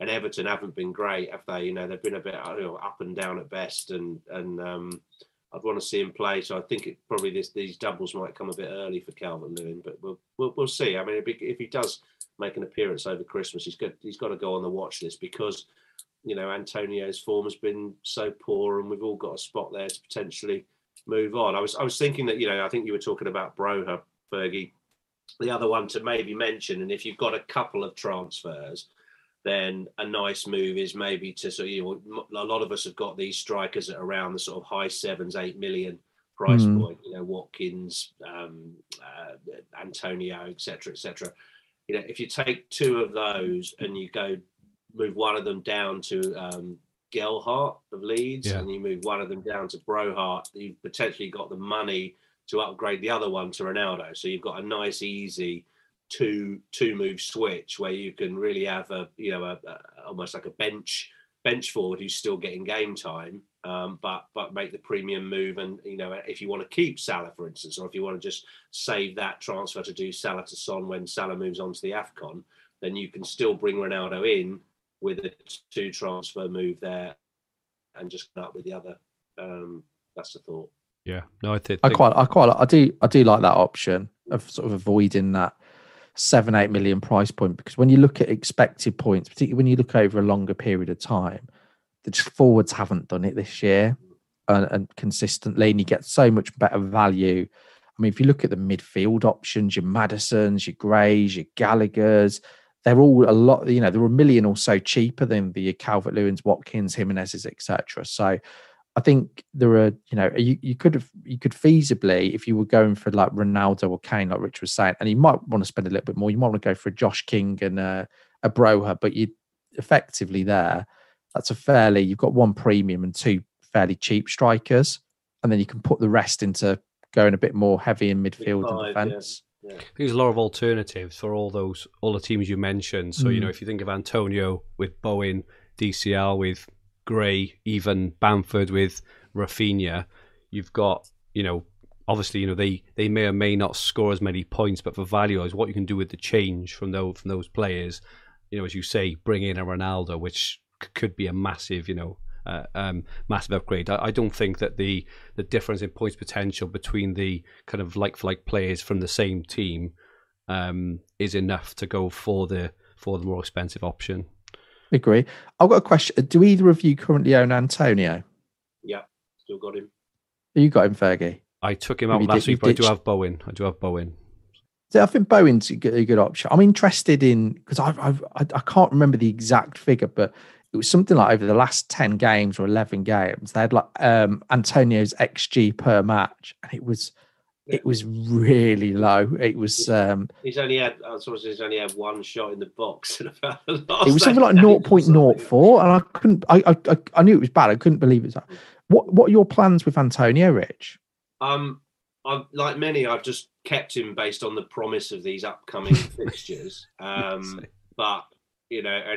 and Everton haven't been great, have they? You know, they've been a bit you know, up and down at best, and and um, I'd want to see him play. So I think it probably this, these doubles might come a bit early for Calvert-Lewin, but we'll we'll, we'll see. I mean, if he does make an appearance over Christmas, he's got he's got to go on the watch list because you know Antonio's form has been so poor, and we've all got a spot there to potentially move on. I was I was thinking that you know I think you were talking about Broha, Fergie, the other one to maybe mention, and if you've got a couple of transfers, then a nice move is maybe to so you know a lot of us have got these strikers at around the sort of high sevens, eight million price mm. point. You know Watkins, um, uh, Antonio, et cetera, et cetera. You know if you take two of those and you go move one of them down to um, Gelhardt of Leeds, yeah. and you move one of them down to Brohart, you've potentially got the money to upgrade the other one to Ronaldo. So you've got a nice, easy two two move switch where you can really have a you know a, a, almost like a bench bench forward who's still getting game time, um, but but make the premium move. And you know if you want to keep Salah, for instance, or if you want to just save that transfer to do Salah to Son when Salah moves on to the AFCON, then you can still bring Ronaldo in with a two transfer move there and just come up with the other. Um, that's the thought. Yeah, no, I think I quite, I quite, I do, I do like that option of sort of avoiding that seven, eight million price point, because when you look at expected points, particularly when you look over a longer period of time, the forwards haven't done it this year and, and consistently, and you get so much better value. I mean, if you look at the midfield options, your Maddisons, your Greys, your Gallaghers, they're all a lot, you know, they're a million or so cheaper than the Calvert-Lewins, Watkins, Jimenez's, et cetera. So I think there are, you know, you, you could have, you could feasibly, if you were going for like Ronaldo or Kane, like Rich was saying, and you might want to spend a little bit more, you might want to go for a Josh King and a, a Broha, but you effectively there, that's a fairly, you've got one premium and two fairly cheap strikers, and then you can put the rest into going a bit more heavy in midfield and defence. Yeah. Yeah. There's a lot of alternatives for all those, all the teams you mentioned. So, mm. you know, if you think of Antonio with Bowen, D C L with Gray, even Bamford with Rafinha, you've got, you know, obviously, you know, they, they may or may not score as many points, but for value is what you can do with the change from those, from those players. You know, as you say, bring in a Ronaldo, which c- could be a massive, you know, Uh, um, massive upgrade. I, I don't think that the the difference in points potential between the kind of like for like players from the same team um, is enough to go for the for the more expensive option. Agree. I've got a question. Do either of you currently own Antonio? Yeah, still got him. You got him, Fergie? I took him out last week, but I do have Bowen. I do have Bowen. So I think Bowen's a good, a good option. I'm interested in, because I've, I've I I can't remember the exact figure, but it was something like over the last ten games or eleven games, they had like um, Antonio's X G per match, and it was yeah. it was really low. It was um, he's only had I suppose he's only had one shot in the box in about the last it was something like zero point zero four, and I couldn't I, I I knew it was bad. I couldn't believe it. What what are your plans with Antonio, Rich? Um, I've like many, I've just kept him based on the promise of these upcoming fixtures. Um, but you know, and,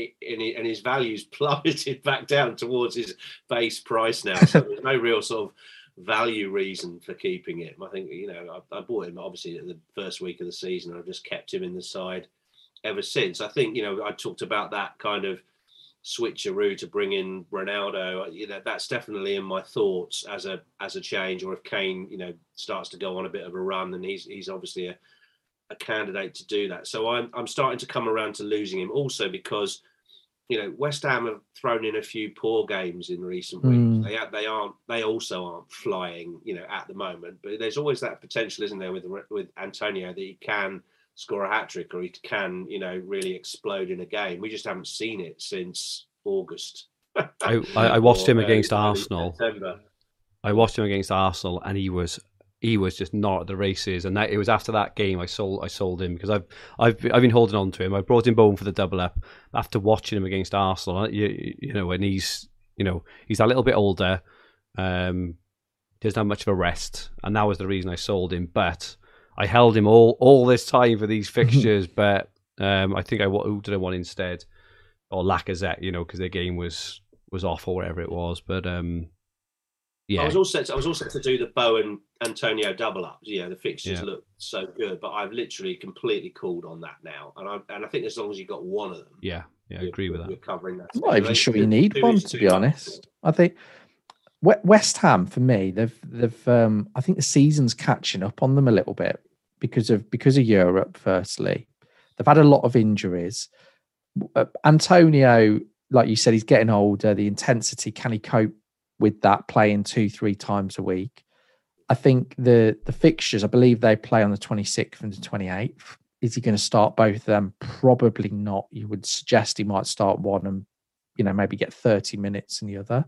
and his value's plummeted back down towards his base price now. So there's no real sort of value reason for keeping him. I think, you know, I, I bought him obviously at the first week of the season, and I've just kept him in the side ever since. I think, you know, I talked about that kind of switcheroo to bring in Ronaldo. You know, that's definitely in my thoughts as a as a change. Or if Kane, you know, starts to go on a bit of a run, then he's he's obviously a a candidate to do that. So I'm I'm starting to come around to losing him also because, you know, West Ham have thrown in a few poor games in recent weeks. Mm. They they aren't they also aren't flying, you know, at the moment. But there's always that potential, isn't there, with with Antonio, that he can score a hat trick or he can, you know, really explode in a game. We just haven't seen it since August. I, I watched or, him against uh, Arsenal. September. I watched him against Arsenal, and he was. He was just not at the races, and that it was after that game I sold I sold him because I've I've I've been holding on to him. I brought him home for the double up after watching him against Arsenal. You, you know, and he's you know he's a little bit older, um, doesn't have much of a rest, and that was the reason I sold him. But I held him all all this time for these fixtures. but um, I think I who did I want instead, or Lacazette, you know, because their game was was off or whatever it was. But um, Yeah, I was also I was also to do the Bowen Antonio double up. Yeah, the fixtures Yeah. look so good, but I've literally completely called on that now, and I and I think as long as you got one of them, yeah, yeah. I you're, agree with you're that. covering that. I'm not even Like, sure you two- need two one, is to too be much. honest. I think We- West Ham, for me, they've they've um, I think the season's catching up on them a little bit because of because of Europe. Firstly, they've had a lot of injuries. Uh, Antonio, like you said, he's getting older. The intensity, can he cope with that playing two, three times a week? I think the the fixtures, I believe they play on the twenty-sixth and the twenty-eighth. Is he going to start both of them? Probably not. You would suggest he might start one and, you know, maybe get thirty minutes in the other.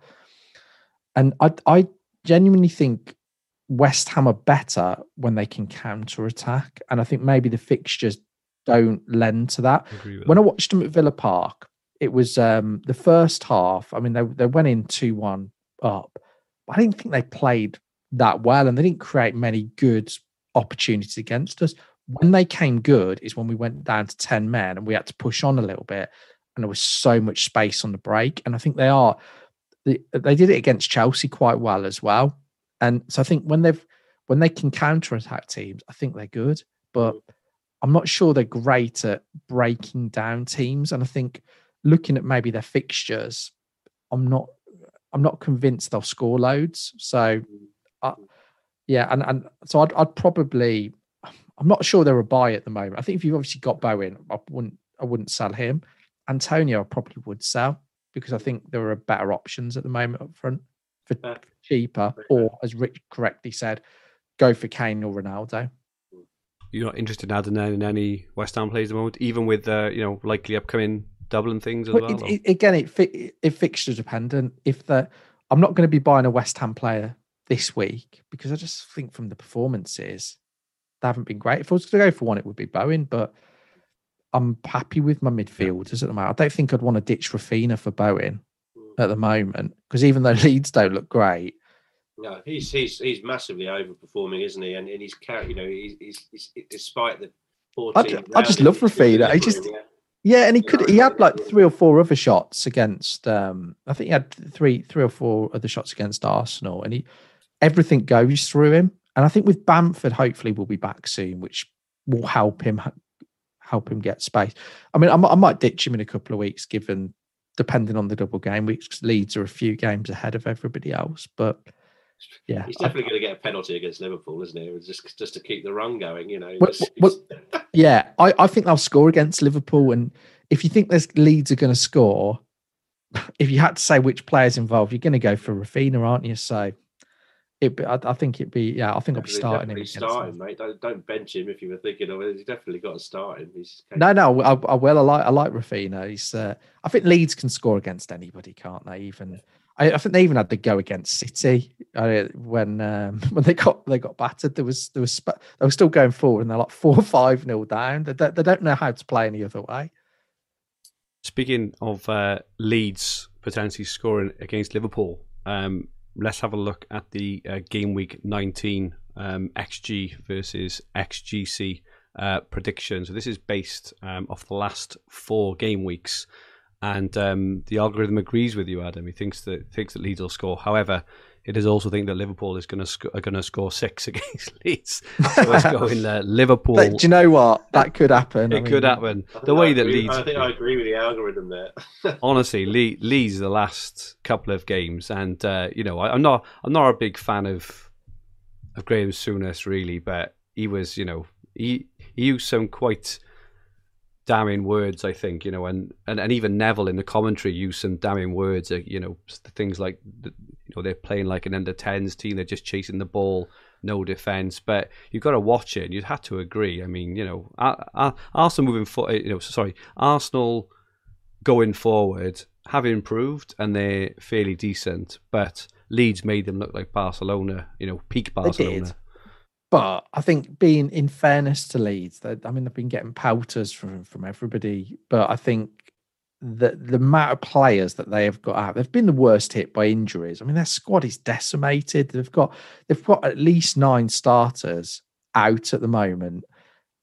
And I, I genuinely think West Ham are better when they can counter attack. And I think maybe the fixtures don't lend to that. I agree with When that. I watched them at Villa Park, it was um, the first half. I mean, they, they went in two one up. But I didn't think they played that well, and they didn't create many good opportunities against us. When they came good is when we went down to ten men and we had to push on a little bit. And there was so much space on the break. And I think they are. They, they did it against Chelsea quite well as well, and so I think when they've when they can counter attack teams, I think they're good. But I'm not sure they're great at breaking down teams. And I think looking at maybe their fixtures, I'm not I'm not convinced they'll score loads. So, uh, yeah, and and so I'd I'd probably I'm not sure they're a buy at the moment. I think if you've obviously got Bowen, I wouldn't I wouldn't sell him. Antonio, I probably would sell, because I think there are better options at the moment up front for Yeah. cheaper, or as Rich correctly said, go for Kane or Ronaldo. You're not interested in adding in any West Ham players at the moment, even with uh, you know likely upcoming Dublin things as But well. it, it, again, it, fi- it fixture dependent. If the I'm not going to be buying a West Ham player this week, because I just think from the performances they haven't been great. If I was going to go for one, it would be Bowen, but I'm happy with my midfielders at the moment. I don't think I'd want to ditch Rafinha for Bowen at the moment, because even though Leeds don't look great, No, he's he's he's massively overperforming, isn't he? And and he's carry, you know, he's, he's, he's despite the I, fourteen. I just love Rafinha. He just yeah, and he could he had like three or four other shots against. Um, I think he had three three or four other shots against Arsenal, and he everything goes through him. And I think with Bamford, hopefully we'll be back soon, which will help him help him get space. I mean, I, I might ditch him in a couple of weeks, given depending on the double game weeks, because Leeds are a few games ahead of everybody else. But yeah, he's definitely I, going to get a penalty against Liverpool, isn't he? Just just to keep the run going, you know. Well, it's, well, it's... yeah, I, I think they'll score against Liverpool. And if you think there's Leeds are going to score, if you had to say which players involved, you're going to go for Rafinha, aren't you? So it, I, I think it'd be, yeah, I think I'll be starting him. Start him, mate. Don't, don't bench him if you were thinking of it. He's definitely got to start him. He's no, no, I, I will. I like, I like Rafinha. He's, uh, I think Leeds can score against anybody, can't they? Even, I, I think they even had to go against City uh, when um, when they got they got battered. There was there was they were still going forward, and they're like four or five nil down. They don't, they don't know how to play any other way. Speaking of uh, Leeds potentially scoring against Liverpool, um, let's have a look at the uh, game week nineteen um, X G versus X G C uh, prediction. So this is based um, off the last four game weeks, and um, the algorithm agrees with you, Adam. He thinks that thinks that Leeds will score. However, it is also think that Liverpool is going to sc- are going to score six against Leeds. So let's go in uh, Liverpool. But do you know what? That could happen. It I mean, could happen. The way that agree, Leeds. I think I agree with the algorithm there. Honestly, Le- Leeds the last couple of games, and uh, you know, I, I'm not, I'm not a big fan of of Graham Souness really, but he was, you know, he he used some quite damning words, I think, you know, and, and, and even Neville in the commentary used some damning words, uh, you know, things like, you know, they're playing like an under tens team, they're just chasing the ball, no defence. But you've got to watch it, and you'd have to agree. I mean, you know, Ar- Ar- Arsenal moving forward, you know, sorry, Arsenal going forward have improved and they're fairly decent, but Leeds made them look like Barcelona, you know, peak Barcelona. But I think, being in fairness to Leeds, they, I mean, they've been getting pouters from from everybody. But I think that the amount of players that they have got out, they've been the worst hit by injuries. I mean, their squad is decimated. They've got they've got at least nine starters out at the moment,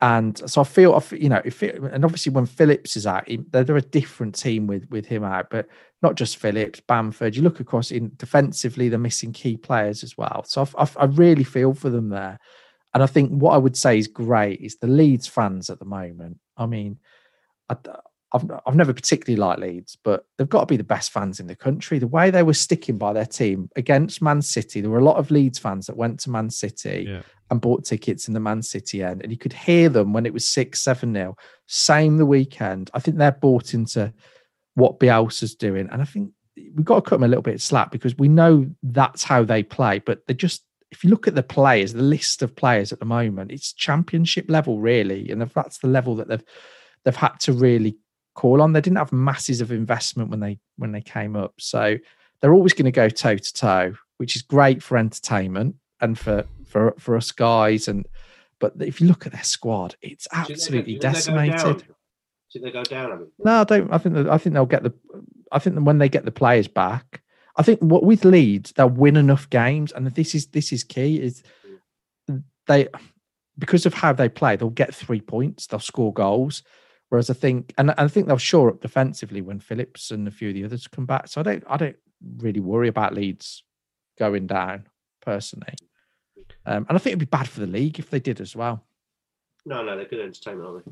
And so I feel, I feel you know, if it, and obviously when Phillips is out, they're, they're a different team with with him out. But not just Phillips, Bamford. You look across in defensively, they're missing key players as well. So I, I, I really feel for them there. And I think what I would say is great is the Leeds fans at the moment. I mean, I, I've I've never particularly liked Leeds, but they've got to be the best fans in the country. The way they were sticking by their team against Man City, there were a lot of Leeds fans that went to Man City yeah. and bought tickets in the Man City end, and you could hear them when it was six, seven nil. Same the weekend. I think they're bought into what Bielsa's doing, and I think we've got to cut them a little bit of slack because we know that's how they play. But they just, if you look at the players, the list of players at the moment, it's championship level really, and if that's the level that they've they've had to really call on. They didn't have masses of investment when they when they came up, so they're always going to go toe to toe, which is great for entertainment and for for for us guys. And but if you look at their squad, it's absolutely decimated. Did they go down? I mean? No, I don't. I think that, I think they'll get the. I think that when they get the players back, I think what with Leeds they'll win enough games, and this is this is key is they because of how they play, they'll get three points, they'll score goals. Whereas I think, and I think they'll shore up defensively when Phillips and a few of the others come back. So I don't, I don't really worry about Leeds going down personally. Um, and I think it'd be bad for the league if they did as well. No, no, they're good entertainment, aren't they?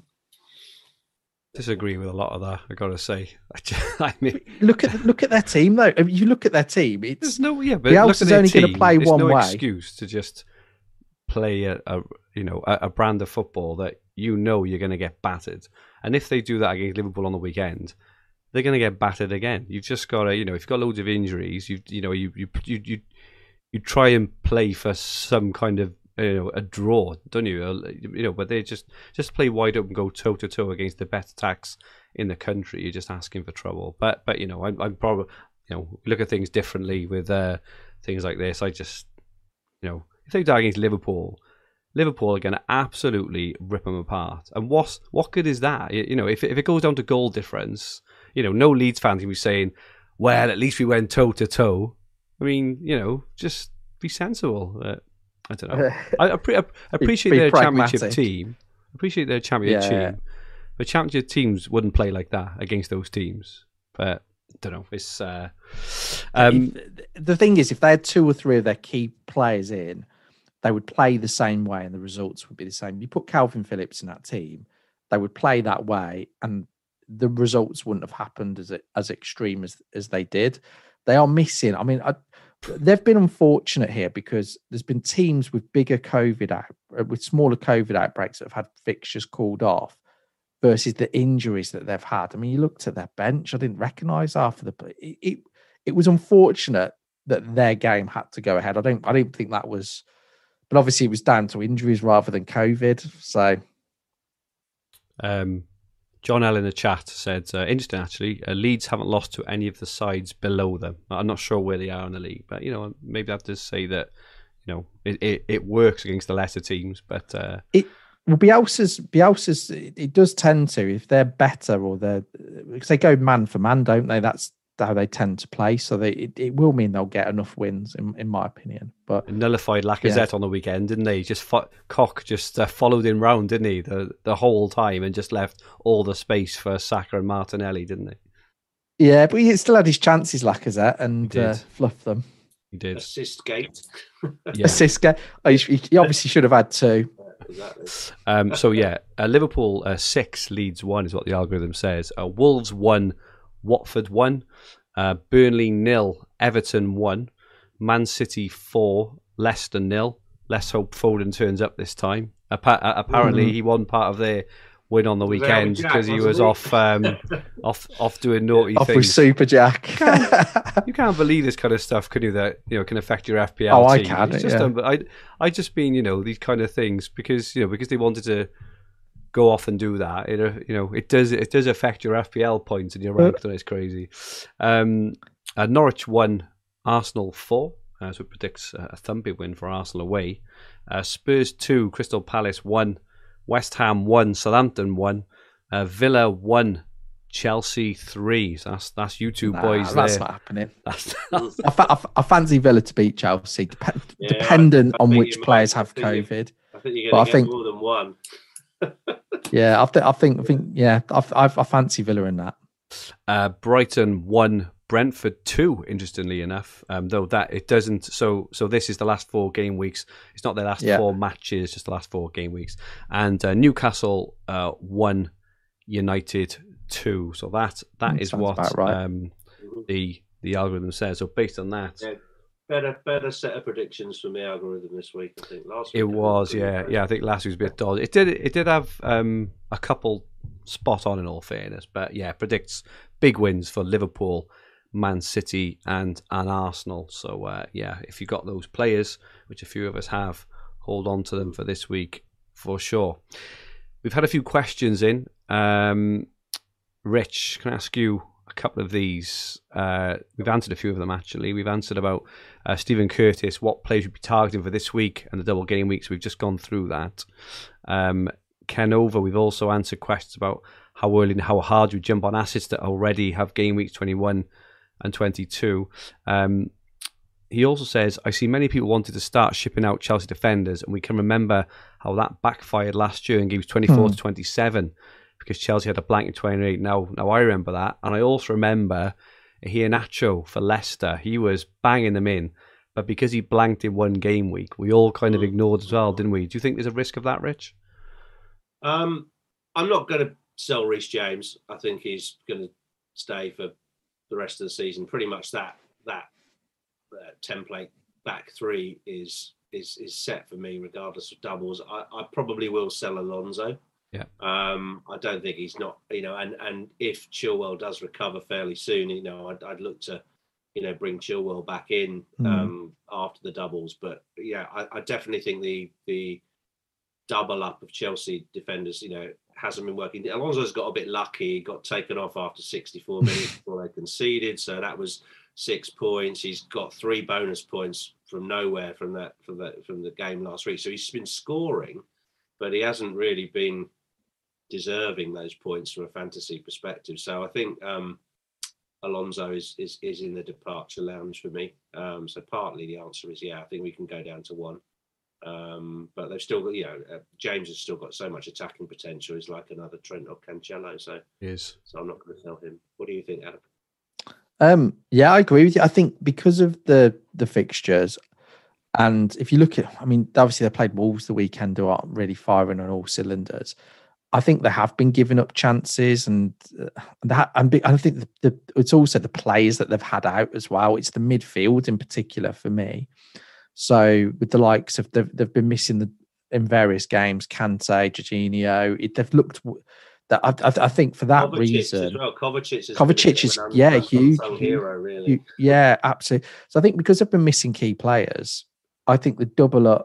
Disagree with a lot of that. I got to say. I mean, look at look at their team though. I mean, you look at their team. It's there's no yeah, but Bielsa's only going to play there's one no way. Excuse to just play a, a you know a, a brand of football that you know you're going to get battered. And if they do that against Liverpool on the weekend, they're going to get battered again. You've just got to, you know, if you've got loads of injuries, you you know, you you you you, you try and play for some kind of you know a draw, don't you? You know, but they just just play wide open, go toe to toe against the best attacks in the country. You're just asking for trouble. But but you know, I'm I'm probably you know look at things differently with uh, things like this. I just you know if they die against Liverpool. Liverpool are going to absolutely rip them apart. And what what good is that? You know, if if it goes down to goal difference, you know, no Leeds fans can be saying, well, at least we went toe to toe. I mean, you know, just be sensible. Uh, I don't know. I, I, pre- I appreciate be, be their pragmatic. championship team. I appreciate their championship Yeah. team. But championship teams wouldn't play like that against those teams. But I don't know. It's uh, um, If- the thing is, if they had two or three of their key players in, they would play the same way and the results would be the same. You put Calvin Phillips in that team, they would play that way and the results wouldn't have happened as as extreme as, as they did. They are missing. I mean, I, they've been unfortunate here because there's been teams with bigger COVID, out, with smaller COVID outbreaks that have had fixtures called off versus the injuries that they've had. I mean, you looked at their bench, I didn't recognise half of the... It, it, it was unfortunate that their game had to go ahead. I don't, I don't think that was... But obviously, it was down to injuries rather than COVID. So, um, John L in the chat said, uh, interesting actually, uh, Leeds haven't lost to any of the sides below them. I'm not sure where they are in the league, but you know, maybe that does say that you know it, it, it works against the lesser teams. But uh, it well, Bielsa's Bielsa's it, it does tend to if they're better or they're because they go man for man, don't they? That's how they tend to play. So they it, it will mean they'll get enough wins, in, in my opinion. But nullified Lacazette yeah. on the weekend, didn't they? Just fo- Koch just uh, followed him round, didn't he? The the whole time and just left all the space for Saka and Martinelli, didn't he? Yeah, but he still had his chances, Lacazette, and uh, fluffed them. He did. Assist gate. yeah. Assist gate. Oh, he, he obviously should have had two. Exactly. Um, so yeah, uh, Liverpool uh, six, Leeds one is what the algorithm says. Uh, Wolves one, Watford one, uh, Burnley nil, Everton one, Man City four, Leicester nil. Let's hope Foden turns up this time. Appa- uh, apparently, mm-hmm. he won part of their win on the weekend because he was he? off, um, off, off doing naughty off things. Off with Super Jack. You can't, you can't believe this kind of stuff, can you? That you know can affect your F P L. Oh, team. I can. It's just yeah. un- I, I just mean you know these kind of things because you know because they wanted to go off and do that. It uh, you know it does it does affect your F P L points and your rank. And it's crazy. Um, uh, Norwich won, Arsenal four. Uh, so it predicts a thumping win for Arsenal away. Uh, Spurs two, Crystal Palace one, West Ham one, Southampton one, uh, Villa one, Chelsea three. So that's that's you two nah, boys that's there. not happening. That's, that's... I, fa- I, fa- I fancy Villa to beat Chelsea, dep- yeah, dependent I, I on which players might, have I COVID. You, I think you're going to get think... more than one. Yeah, I, th- I think, I think, yeah, I, I, I fancy Villa in that. Uh, Brighton won, Brentford two. Interestingly enough, um, though that it doesn't. So, so this is the last four game weeks. It's not the last Yeah. four matches, just the last four game weeks. And uh, Newcastle uh, won, United two. So that that Mm, is sounds what about right. um, the the algorithm says. So based on that, Yeah. Better, better set of predictions from the algorithm this week. I think last week it was, yeah, yeah. I think last week was a bit dull. It did, it did have um, a couple spot on in all fairness, but yeah, predicts big wins for Liverpool, Man City, and and Arsenal. So uh, yeah, if you got those players, which a few of us have, hold on to them for this week for sure. We've had a few questions in. Um, Rich, can I ask you a couple of these? Uh, we've answered a few of them actually. We've answered about uh, Stephen Curtis, what players would be targeting for this week and the double game weeks. We've just gone through that. Um, Ken Over, we've also answered questions about how early and how hard you jump on assets that already have game weeks twenty-one and twenty-two. Um, he also says, I see many people wanted to start shipping out Chelsea defenders, and we can remember how that backfired last year in games twenty-four Hmm. to twenty-seven because Chelsea had a blank in twenty-eight. Now, now I remember that. And I also remember Iheanacho for Leicester. He was banging them in, but because he blanked in one game week, we all kind of ignored as well, didn't we? Do you think there's a risk of that, Rich? Um, I'm not going to sell Reece James. I think he's going to stay for the rest of the season. Pretty much that that uh, template back three is is is set for me, regardless of doubles. I, I probably will sell Alonso. Yeah. Um, I don't think he's not, you know, and and if Chilwell does recover fairly soon, you know, I'd, I'd look to, you know, bring Chilwell back in um, mm. after the doubles. But yeah, I, I definitely think the the double up of Chelsea defenders, you know, hasn't been working. Alonso's got a bit lucky. He got taken off after sixty-four minutes before they conceded, so that was six points. He's got three bonus points from nowhere from that from that from the game last week. So he's been scoring, but he hasn't really been deserving those points from a fantasy perspective. So I think um, Alonso is, is is in the departure lounge for me. Um, so partly the answer is yeah, I think we can go down to one. Um, but they've still got, you know, uh, James has still got so much attacking potential. He's like another Trent or Cancelo. So, yes. So I'm not going to sell him. What do you think, Adam? Um, yeah, I agree with you. I think because of the the fixtures, and if you look at, I mean, obviously they played Wolves the weekend, who aren't really firing on all cylinders. I think they have been giving up chances, and uh, that, and I think the, the, it's also the players that they've had out as well. It's the midfield in particular for me. So with the likes of they've, they've been missing the in various games, Kante, Jorginho, it, they've looked that I, I, I think for that Kovacic reason, as well. Kovacic is Kovacic is yeah huge, hero really. Huge, yeah, absolutely. So I think because they've been missing key players, I think the double up.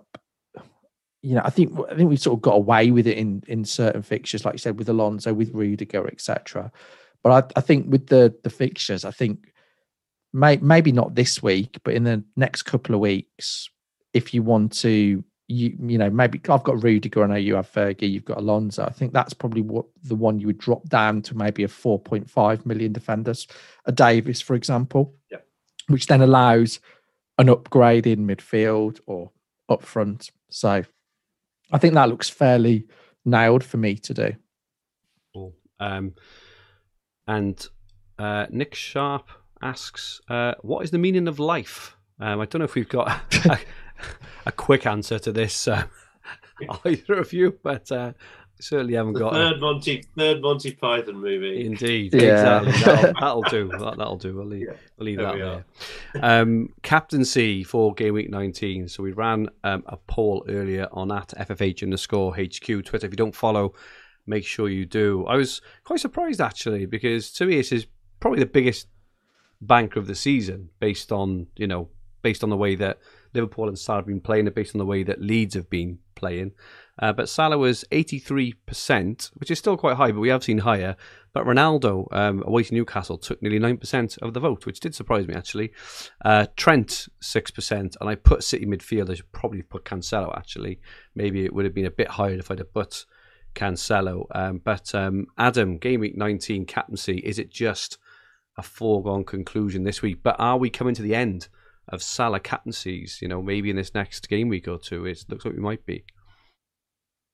You know, I think I think we sort of got away with it in in certain fixtures, like you said, with Alonso, with Rudiger, et cetera. But I, I think with the the fixtures, I think may, maybe not this week, but in the next couple of weeks, if you want to, you you know, maybe I've got Rudiger, I know you have Fergie, you've got Alonso. I think that's probably what the one you would drop down to maybe a four point five million defenders, a Davis, for example, yeah. which then allows an upgrade in midfield or up front. So I think that looks fairly nailed for me to do. Cool. Um, and uh, Nick Sharp asks, uh, what is the meaning of life? Um, I don't know if we've got a, a quick answer to this, uh, either of you, but uh, certainly haven't the got third a... Monty third Monty Python movie. Indeed, yeah. exactly. That'll, that'll do. That, that'll do. We'll leave, Yeah, we'll leave there that we there. Um, captaincy for game week nineteen. So we ran um, a poll earlier on at F F H underscore H Q Twitter. If you don't follow, make sure you do. I was quite surprised actually, because to me this is probably the biggest banker of the season, based on you know based on the way that Liverpool and Salah have been playing, and based on the way that Leeds have been playing. Uh, but Salah was eighty-three percent, which is still quite high, but we have seen higher. But Ronaldo, um, away to Newcastle, took nearly nine percent of the vote, which did surprise me, actually. Uh, Trent, six percent, and I put City midfield. I should probably put Cancelo, actually. Maybe it would have been a bit higher if I'd have put Cancelo. Um, but um, Adam, game week nineteen captaincy, is it just a foregone conclusion this week? But are we coming to the end of Salah captaincies, you know, maybe in this next game week or two? It looks like we might be.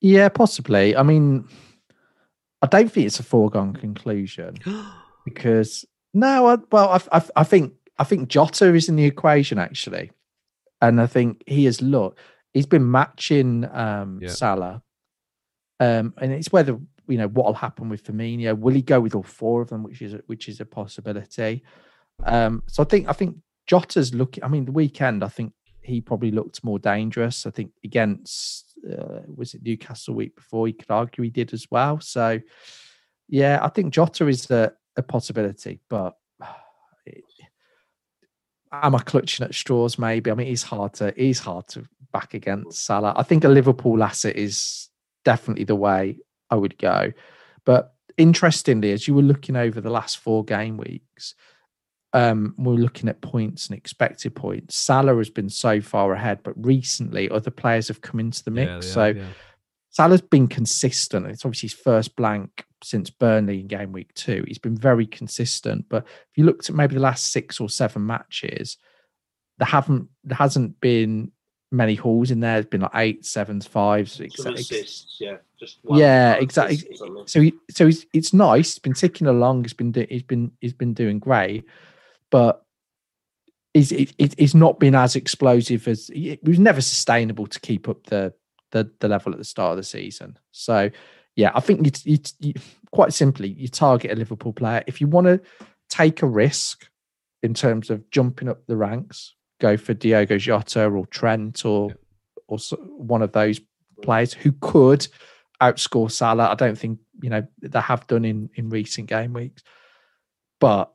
Yeah, possibly. I mean, I don't think it's a foregone conclusion because no, I, well, I, I, I think I think Jota is in the equation actually, and I think he has looked. He's been matching um, Yeah. Salah, um, and it's whether you know what will happen with Firmino. Will he go with all four of them, which is a, which is a possibility. Um, so I think I think Jota's looking. I mean, the weekend I think he probably looked more dangerous. I think against uh, was it Newcastle week before? You could argue he did as well. So yeah, I think Jota is a, a possibility, but it, am I clutching at straws? Maybe. I mean, it's hard to it's hard to back against Salah. I think a Liverpool asset is definitely the way I would go. But interestingly, as you were looking over the last four game weeks. Um, we're looking at points and expected points. Salah has been so far ahead, but recently other players have come into the mix. Yeah, so have, yeah. Salah's been consistent. It's obviously his first blank since Burnley in game week two. He's been very consistent. But if you looked at maybe the last six or seven matches, there haven't there hasn't been many hauls in there. There's been like eight, sevens, fives, Some assists, yeah, just one yeah, exactly. So, he, so he's, it's nice. He's been ticking along. He's been do, he's been he's been doing great. But it's, it, it's not been as explosive as it was never sustainable to keep up the, the the level at the start of the season. So, yeah, I think you, you, you quite simply you target a Liverpool player if you want to take a risk in terms of jumping up the ranks. Go for Diogo Jota or Trent or yeah. or one of those players who could outscore Salah. I don't think you know they have done in in recent game weeks, but.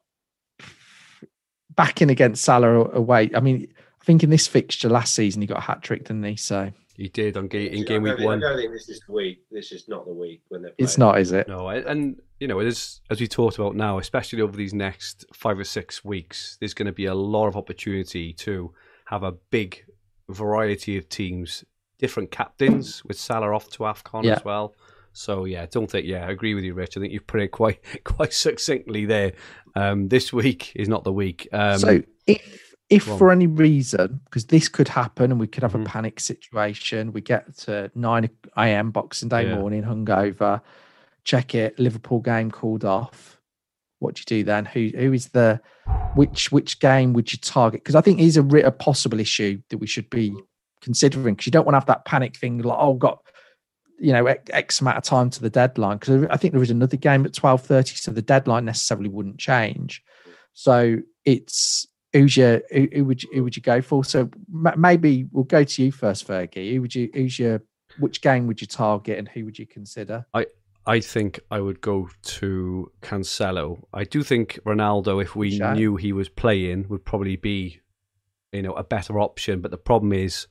Backing against Salah away. I mean, I think in this fixture last season he got a hat trick, didn't he? So he did on game in game week think, one. I don't think this is the week. This is not the week when they're. It's not, is it? No, and you know, it is as we talked about now, especially over these next five or six weeks. There's going to be a lot of opportunity to have a big variety of teams, different captains with Salah off to AFCON yeah. as well. So yeah, I don't think yeah, I agree with you, Rich. I think you've put it quite quite succinctly there. Um, this week is not the week. Um, so if if for any reason, because this could happen and we could have mm-hmm. a panic situation, we get to nine a.m. Boxing Day yeah. morning, hungover, check it, Liverpool game called off. What do you do then? Who who is the which which game would you target? Because I think it is a, a possible issue that we should be considering. Because you don't want to have that panic thing like oh got. You know, X amount of time to the deadline because I think there is another game at twelve thirty, so the deadline necessarily wouldn't change. So it's who's your who, who would you, who would you go for? So maybe we'll go to you first, Fergie. Who would you who's your which game would you target and who would you consider? I I think I would go to Cancelo. I do think Ronaldo, if we Shame. knew he was playing, would probably be you know a better option. But the problem is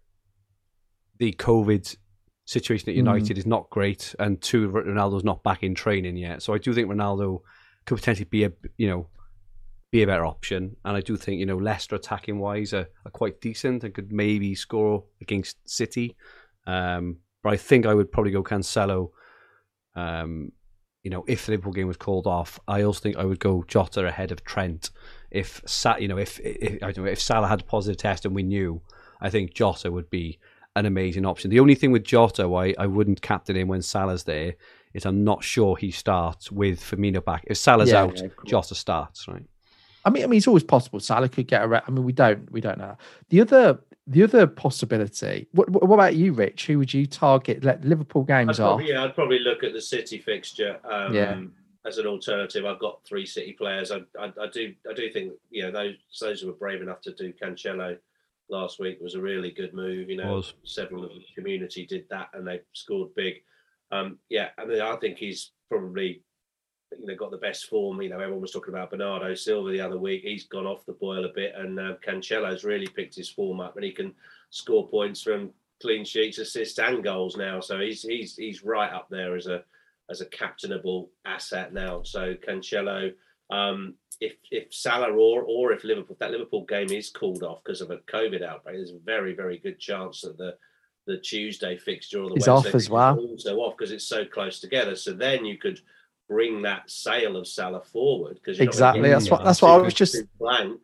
the COVID situation at United mm. is not great, and two, Ronaldo's not back in training yet. So I do think Ronaldo could potentially be a you know be a better option, and I do think you know Leicester attacking wise are, are quite decent and could maybe score against City. Um, but I think I would probably go Cancelo. Um, you know, if the Liverpool game was called off, I also think I would go Jota ahead of Trent. If Sa- you know if, if I don't know if Salah had a positive test and we knew, I think Jota would be an amazing option. The only thing with Jota why I wouldn't captain him when Salah's there is I'm not sure he starts with Firmino back. If Salah's yeah, out, yeah, Jota starts, right? I mean, I mean, it's always possible. Salah could get a. Re- I mean, we don't, we don't know. The other, the other possibility. What, what about you, Rich? Who would you target? Let Liverpool games I'd probably, off. Yeah, I'd probably look at the City fixture. Um, yeah. As an alternative, I've got three City players. I, I, I do, I do think you know those those who were brave enough to do Cancelo last week was a really good move. You know, was. several of the community did that and they scored big. Um, yeah, I mean, I think he's probably you know got the best form. You know, everyone was talking about Bernardo Silva the other week. He's gone off the boil a bit, and uh, Cancelo's really picked his form up, and he can score points from clean sheets, assists, and goals now. So he's he's he's right up there as a as a captainable asset now. So Cancelo. Um, if if Salah or or if Liverpool that Liverpool game is called off because of a COVID outbreak, there's a very very good chance that the the Tuesday fixture or the is Wednesday off as well. Is also off because it's so close together. So then you could bring that sale of Salah forward because exactly that's what that's what I was just blanks,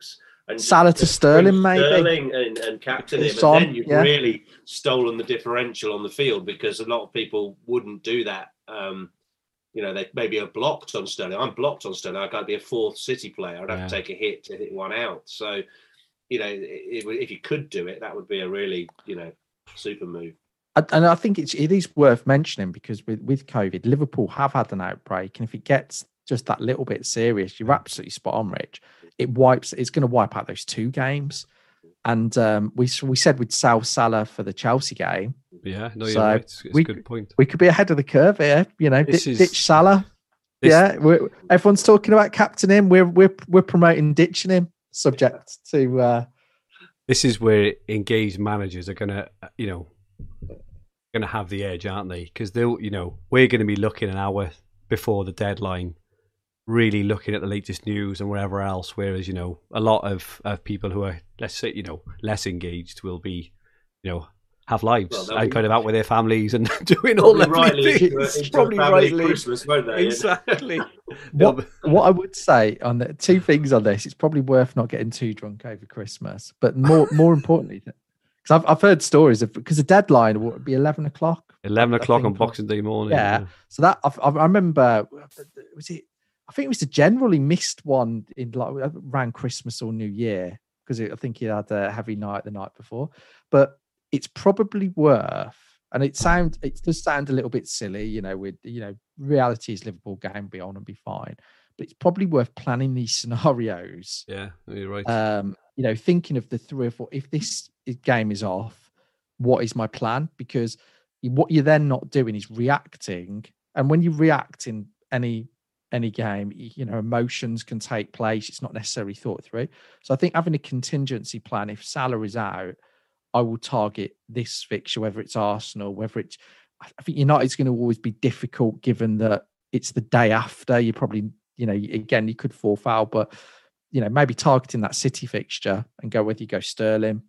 and Salah just, to just Sterling, maybe Sterling and, and captain him, Son, and then you've yeah. really stolen the differential on the field, because a lot of people wouldn't do that. Um, you know, they maybe are blocked on Sterling. I'm blocked on Sterling. I've got to be a fourth City player. I'd have Yeah. to take a hit to hit one out. So, you know, it, if you could do it, that would be a really, you know, super move. And I think it's it is worth mentioning, because with, with COVID, Liverpool have had an outbreak, and if it gets just that little bit serious, you're absolutely spot on, Rich. It wipes. It's going to wipe out those two games. And um, we we said we'd sell Salah for the Chelsea game. Yeah, no, so you're right. It's, it's we, a good point. We could be ahead of the curve here. You know, This ditch, is- ditch Salah. this- yeah, we're, everyone's talking about captain him. We're we're we're promoting ditching him. Subject to. Uh, This is where engaged managers are going to, you know, going to have the edge, aren't they? Because they'll, you know, we're going to be looking an hour before the deadline, really looking at the latest news and whatever else. Whereas, you know, a lot of, of people who are, let's say, you know, less engaged will be, you know, have lives Well, they'll and be- kind of out with their families and doing all Probably the rightly, things. into, into Probably a family rightly. Christmas, won't they? Exactly. what what I would say on the two things on this, it's probably worth not getting too drunk over Christmas, but more more importantly, because I've I've heard stories of, because the deadline would be eleven o'clock. eleven I o'clock on think, Boxing Day morning. Yeah. So that I, I remember, was it? I think it was the general he missed one in like around Christmas or New Year, because I think he had a heavy night the night before. But it's probably worth, and it sound it does sound a little bit silly, you know, with you know, reality is Liverpool game be on and be fine, but it's probably worth planning these scenarios. Yeah, you're right. Um, you know, thinking of the three or four, if this game is off, what is my plan? Because what you're then not doing is reacting, and when you react in any any game, you know, emotions can take place. It's not necessarily thought through. So I think having a contingency plan, if Salah is out, I will target this fixture, whether it's Arsenal, whether it's, I think United's going to always be difficult, given that it's the day after. You probably, you know, again, you could fall foul, but, you know, maybe targeting that City fixture and go whether you go Sterling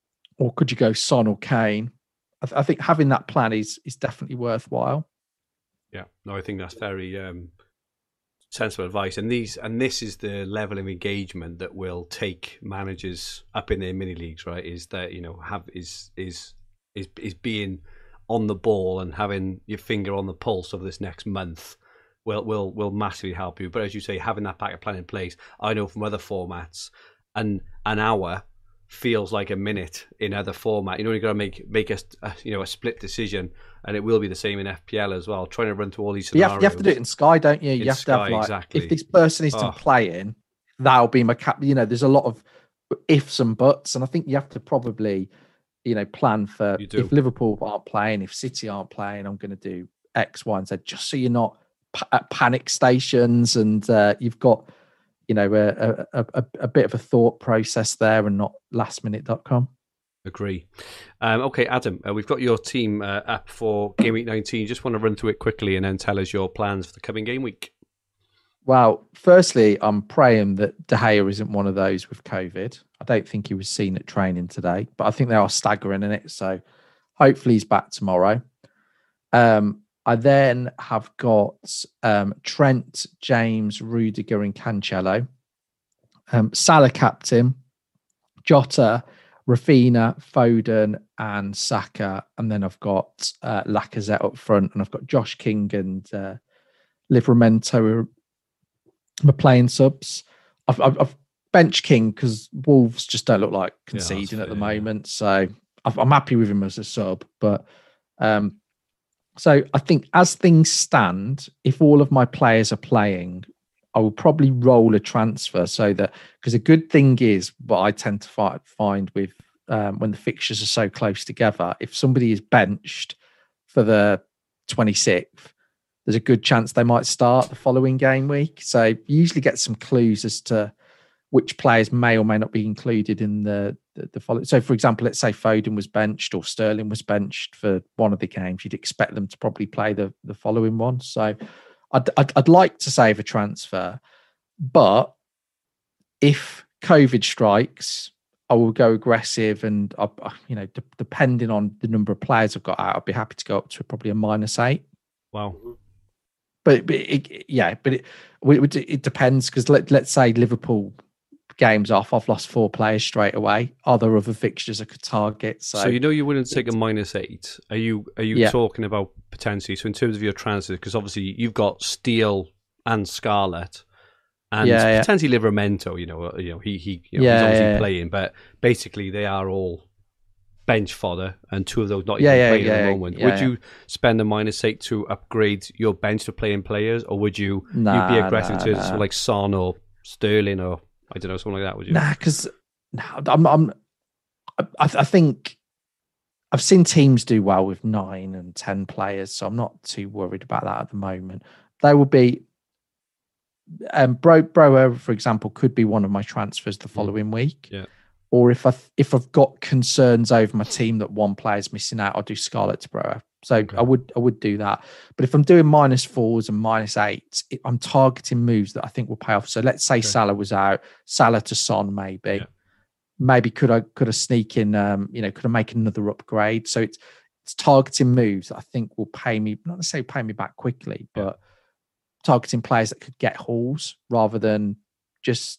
or could you go Son or Kane. I, th- I think having that plan is is definitely worthwhile. Yeah, no, I think that's very um, sensible advice. And these and this is the level of engagement that will take managers up in their mini leagues, right? Is that, you know, have is is is is being on the ball and having your finger on the pulse of this next month will will will massively help you. But as you say, having that backup plan in place, I know from other formats, and an hour feels like a minute in other format. You know, you've got to make make a, a you know a split decision, and it will be the same in F P L as well. Trying to run through all these You scenarios. have, you have to do it in Sky, don't you? In You have Sky, to have like, exactly. if this person isn't Oh. playing, that'll be my cap. You know, there's a lot of ifs and buts, and I think you have to probably, you know, plan for You do. if Liverpool aren't playing, if City aren't playing, I'm going to do X, Y, and Z, just so you're not pa- at panic stations and uh, you've got, you know, a, a, a, a bit of a thought process there and not last minute dot com. Agree. Um, okay, Adam, uh, we've got your team uh, up for game week nineteen. Just want to run through it quickly and then tell us your plans for the coming game week. Well, firstly, I'm praying that De Gea isn't one of those with COVID. I don't think he was seen at training today, but I think they are staggering in it. So hopefully he's back tomorrow. Um, I then have got um, Trent, James, Rudiger, and Cancelo. Um, Salah captain, Jota, Rafinha, Foden, and Saka. And then I've got uh, Lacazette up front, and I've got Josh King and uh, Livramento my playing subs. I've, I've, I've bench King because Wolves just don't look like conceding Yeah, at the fair, yeah. moment. So I've, I'm happy with him as a sub. But um, so I think as things stand, if all of my players are playing, I will probably roll a transfer so that, because a good thing is what I tend to fi- find with um, when the fixtures are so close together, if somebody is benched for the twenty-sixth, there's a good chance they might start the following game week. So you usually get some clues as to which players may or may not be included in the the, the follow. So, for example, let's say Foden was benched or Sterling was benched for one of the games. You'd expect them to probably play the the following one. So, I'd I'd, I'd like to save a transfer, but if COVID strikes, I will go aggressive, and I, you know, d- depending on the number of players I've got out, I'd be happy to go up to probably a minus eight. Wow. But, but it, yeah, but it, it, it depends because let, let's say Liverpool games off, I've lost four players straight away. Are there other fixtures I could target? So, so you know you wouldn't take a minus eight. Are you are you Yeah. talking about potentially? So in terms of your transfers, because obviously you've got Steele and Scarlett, and Yeah, yeah. potentially Livramento. You know, uh, you know he he you know, Yeah, he's obviously yeah, yeah. playing, but basically they are all bench fodder, and two of those not Yeah, even yeah, playing at yeah, the moment. yeah, would yeah. you spend a minus eight to upgrade your bench to playing players, or would you Nah, you'd be aggressive nah, to nah. sort of like Son or Sterling or I don't know something like that? Would you? Nah, because I'm, I'm, I, I think I've seen teams do well with nine and ten players, so I'm not too worried about that at the moment. They will be, um, Bro, Brower, for example, could be one of my transfers the following week. Yeah. Or if I if I've got concerns over my team that one player's missing out, I'll do Scarlett to Brower. So Okay. I would I would do that. But if I'm doing minus fours and minus eights, it, I'm targeting moves that I think will pay off. So let's say Okay. Salah was out, Salah to Son maybe. Yeah. Maybe could I could I sneak in um, you know, could I make another upgrade? So it's it's targeting moves that I think will pay me, not necessarily pay me back quickly, Yeah. but targeting players that could get hauls rather than just,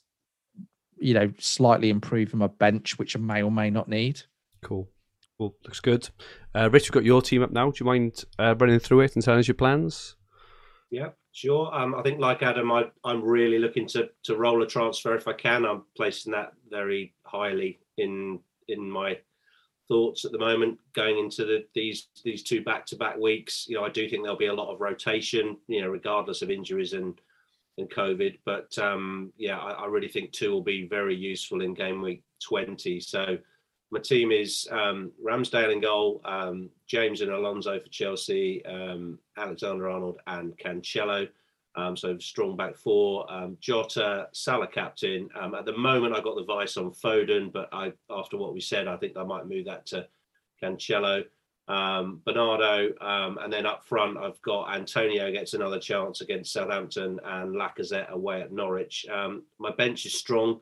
you know, slightly improving my bench, which I may or may not need. Cool. Cool. Looks good. Uh, Rich, we've got your team up now. Do you mind uh, running through it and telling us your plans? Yeah, sure. Um, I think like Adam, I, I'm really looking to to roll a transfer if I can. I'm placing that very highly in in my thoughts at the moment going into the, these these two back to back weeks. You know, I do think there'll be a lot of rotation. You know, regardless of injuries and and COVID. But um, yeah, I, I really think two will be very useful in game week twenty. So my team is um, Ramsdale in goal, um, James and Alonso for Chelsea, um, Alexander-Arnold and Cancelo. Um, so strong back four. Um, Jota, Salah captain. Um, at the moment, I got the vice on Foden, but I, after what we said, I think I might move that to Cancelo. Um, Bernardo, um, and then up front, I've got Antonio gets another chance against Southampton and Lacazette away at Norwich. Um, my bench is strong.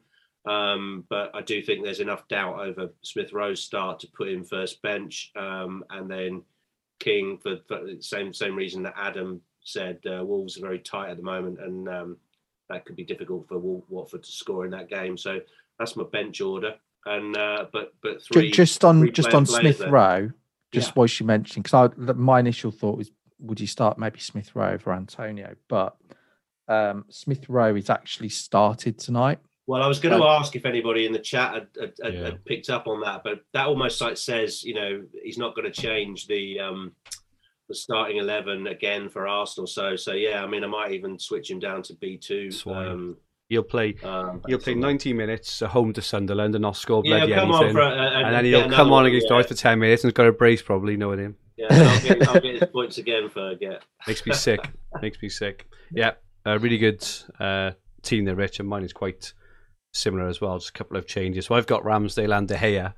Um, but I do think there's enough doubt over Smith Rowe's start to put in first bench, um, and then King for, for the same same reason that Adam said. Uh, Wolves are very tight at the moment, and um, that could be difficult for Wal- Watford to score in that game. So that's my bench order. And uh, but but three Ju- just on three just player on players Smith there. Rowe, just Yeah. while you mentioned, because my initial thought was, would you start maybe Smith Rowe over Antonio? But um, Smith Rowe is actually started tonight. Well, I was going to So- ask if anybody in the chat had, had, had, Yeah. had picked up on that, but that almost like says, you know, he's not going to change the um, the starting eleven again for Arsenal. So, so yeah, I mean, I might even switch him down to B two. Swine. Um, He'll play. um, He'll play ninety minutes at home to Sunderland and not score Yeah, bloody come anything. on for, a- a- and then get he'll another come on one, against yeah. Norwich for ten minutes and he's got a brace probably, knowing him. Yeah, I'll get, I'll get his points again for yeah. Makes me sick. Makes me sick. Yeah, a really good uh, team there, Rich, and mine is quite similar as well. Just a couple of changes. So I've got Ramsdale and De Gea.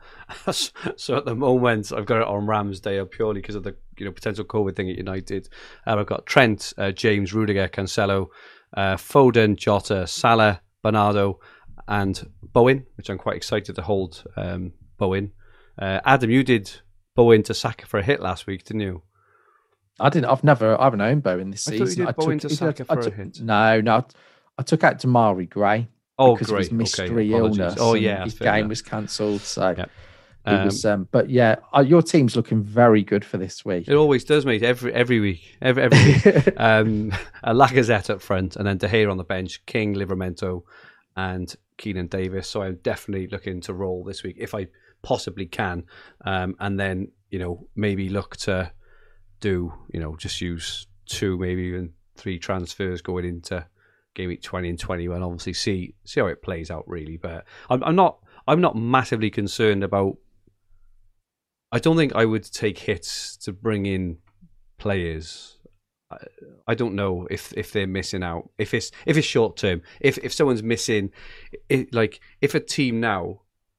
So at the moment, I've got it on Ramsdale purely because of the you know potential COVID thing at United. Um, I've got Trent, uh, James, Rudiger, Cancelo, uh, Foden, Jota, Salah, Bernardo, and Bowen, which I'm quite excited to hold. Um, Bowen, uh, Adam, you did Bowen to Saka for a hit last week, didn't you? I didn't. I've never. I haven't owned Bowen this I thought you season. did Bowen to I Saka I for a took- hint. No, no. I, I took out Damari Gray. Oh, because great. of his mystery Okay, apologies. illness. Oh, and yeah, his that's fair game enough. was cancelled. So Yep. it Um, was. Um, but yeah, uh, your team's looking very good for this week. It always does, mate. Every every week, every every week. um, a Lacazette up front, and then De Gea on the bench, King, Livramento, and Keenan Davis. So I'm definitely looking to roll this week if I possibly can, um, and then you know maybe look to do you know just use two, maybe even three transfers going into game week twenty and twenty-one. Obviously, see see how it plays out really. But I'm, I'm not I'm not massively concerned about. I don't think I would take hits to bring in players. I, I don't know if, if they're missing out. If it's if it's short term. If if someone's missing, it, like if a team now,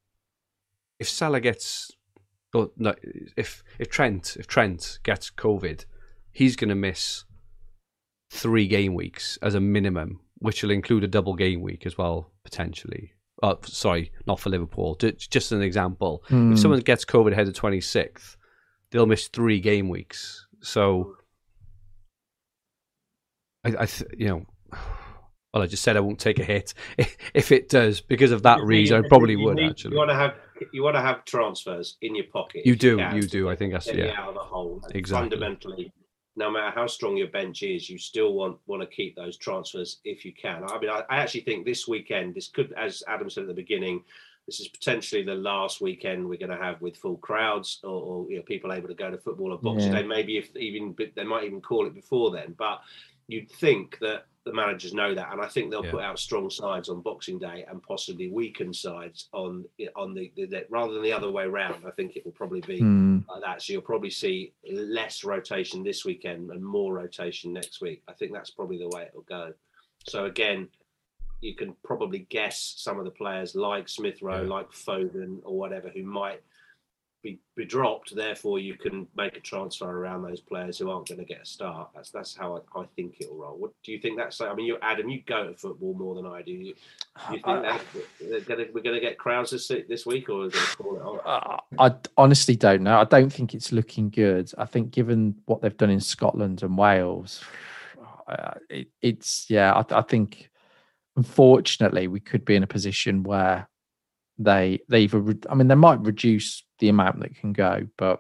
if Salah gets, or no, if if Trent if Trent gets COVID, he's going to miss three game weeks as a minimum, which will include a double game week as well potentially. Oh, sorry, not for Liverpool. Ju- Just an example. Hmm. If someone gets COVID ahead of twenty-sixth, they'll miss three game weeks. So, I, I th- you know, Well, I just said I won't take a hit. If it does, because of that reason, I probably you would need, actually. You want to have you want to have transfers in your pocket. You do, you, you do. I think that's get yeah. you out of the hole. And exactly. Fundamentally, no matter how strong your bench is, you still want want to keep those transfers if you can. I mean, I, I actually think this weekend, this could, as Adam said at the beginning, this is potentially the last weekend we're going to have with full crowds or, or you know, people able to go to football on Boxing Yeah. Day. Maybe if even they might even call it before then, but you'd think that the managers know that, and I think they'll Yeah. put out strong sides on Boxing Day and possibly weakened sides on on the, the, the rather than the other way around. I think it will probably be Mm. like that. So you'll probably see less rotation this weekend and more rotation next week. I think that's probably the way it will go. So again, you can probably guess some of the players like Smith Rowe, Yeah. like Foden or whatever, who might be, be dropped. Therefore, you can make a transfer around those players who aren't going to get a start. That's that's how I, I think it'll roll. What do you think that's? I mean, you Adam, you go to football more than I do. You, do you think that they're gonna, we're going to get crowds this this week, or are we going to call it off? Uh, I honestly don't know. I don't think it's looking good. I think given what they've done in Scotland and Wales, uh, it, it's yeah. I, I think unfortunately we could be in a position where they they either re- I mean they might reduce the amount that can go, but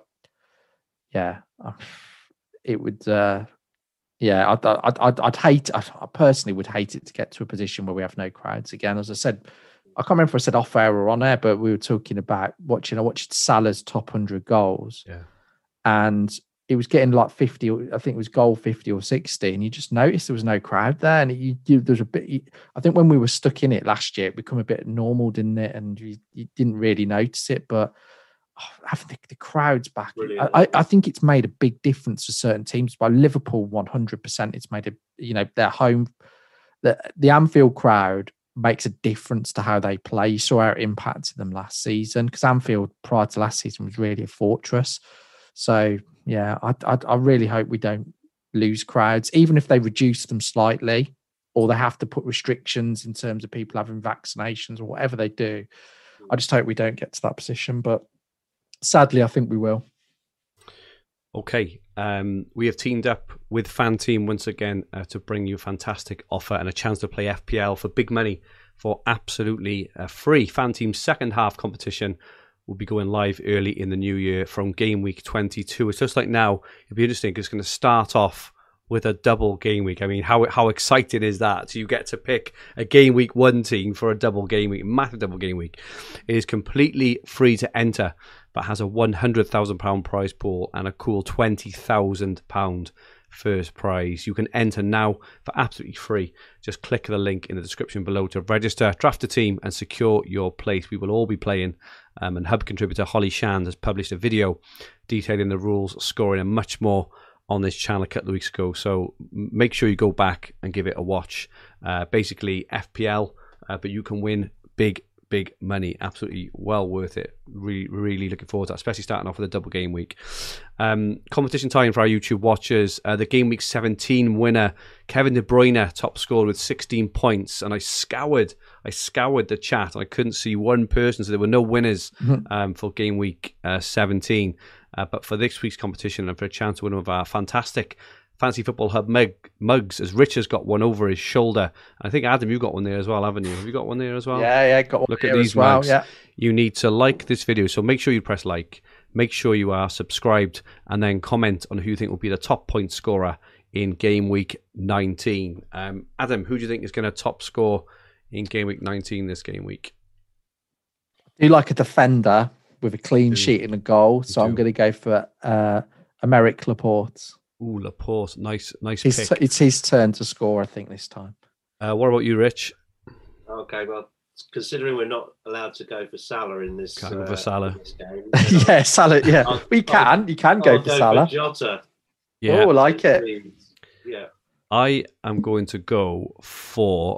yeah, it would. Uh, yeah, I'd, I'd I'd I'd hate. I personally would hate it to get to a position where we have no crowds again. As I said, I can't remember if I said off air or on air, but we were talking about watching. I watched Salah's top hundred goals, Yeah. and it was getting like fifty. I think it was goal fifty or sixty, and you just noticed there was no crowd there, and you, you there's a bit. You, I think when we were stuck in it last year, it became a bit normal, didn't it? And you, you didn't really notice it, but oh, having the, the crowds back, Brilliant. I, I think it's made a big difference for certain teams. By Liverpool, one hundred percent, it's made a you know their home, the the Anfield crowd makes a difference to how they play. You saw how it impacted them last season because Anfield prior to last season was really a fortress. So yeah, I, I I really hope we don't lose crowds, even if they reduce them slightly, or they have to put restrictions in terms of people having vaccinations or whatever they do. I just hope we don't get to that position, but sadly, I think we will. Okay, um, we have teamed up with Fan Team once again uh, to bring you a fantastic offer and a chance to play F P L for big money for absolutely uh, free. Fan Team's second half competition will be going live early in the new year from game week twenty-two. It's just like now, it'll be interesting because it's going to start off with a double game week. I mean, how how exciting is that? So you get to pick a game week one team for a double game week, massive double game week. It is completely free to enter, but has a one hundred thousand pounds prize pool and a cool twenty thousand pounds first prize. You can enter now for absolutely free. Just click the link in the description below to register, draft a team and secure your place. We will all be playing um, and Hub contributor Holly Shand has published a video detailing the rules, scoring and much more on this channel a couple of weeks ago. So make sure you go back and give it a watch. Uh, basically F P L, uh, but you can win big big money. Absolutely well worth it. Really, really looking forward to that, especially starting off with a double game week. Um, competition time for our YouTube watchers. Uh, the game week seventeen winner, Kevin De Bruyne, top scorer with sixteen points. And I scoured, I scoured the chat. And I couldn't see one person, so there were no winners um, for game week uh, seventeen. Uh, but for this week's competition and for a chance to win one of our fantastic Fantasy Football Hub mug, mugs, as Rich has got one over his shoulder. I think, Adam, you got one there as well, haven't you? Have you got one there as well? Yeah, yeah, got one. Look here at these as well. mugs. Yeah. You need to like this video, so make sure you press like, make sure you are subscribed, and then comment on who you think will be the top point scorer in game week nineteen. Um, Adam, who do you think is going to top score in game week nineteen this game week? Do you like a defender with a clean Do. sheet and a goal? So Do. I'm going to go for uh, Aymeric Laporte. Ooh, Laporte, nice, nice His, pick. it's his turn to score, I think, this time. Uh, what about you, Rich? Okay, well, considering we're not allowed to go for Salah in this, Can't go uh, for Salah. in this game, yeah, Salah. Yeah, I'll- we can. I'll- you can go I'll for go Salah. for Jota. Yeah, Oh, I like it. Please. Yeah. I am going to go for.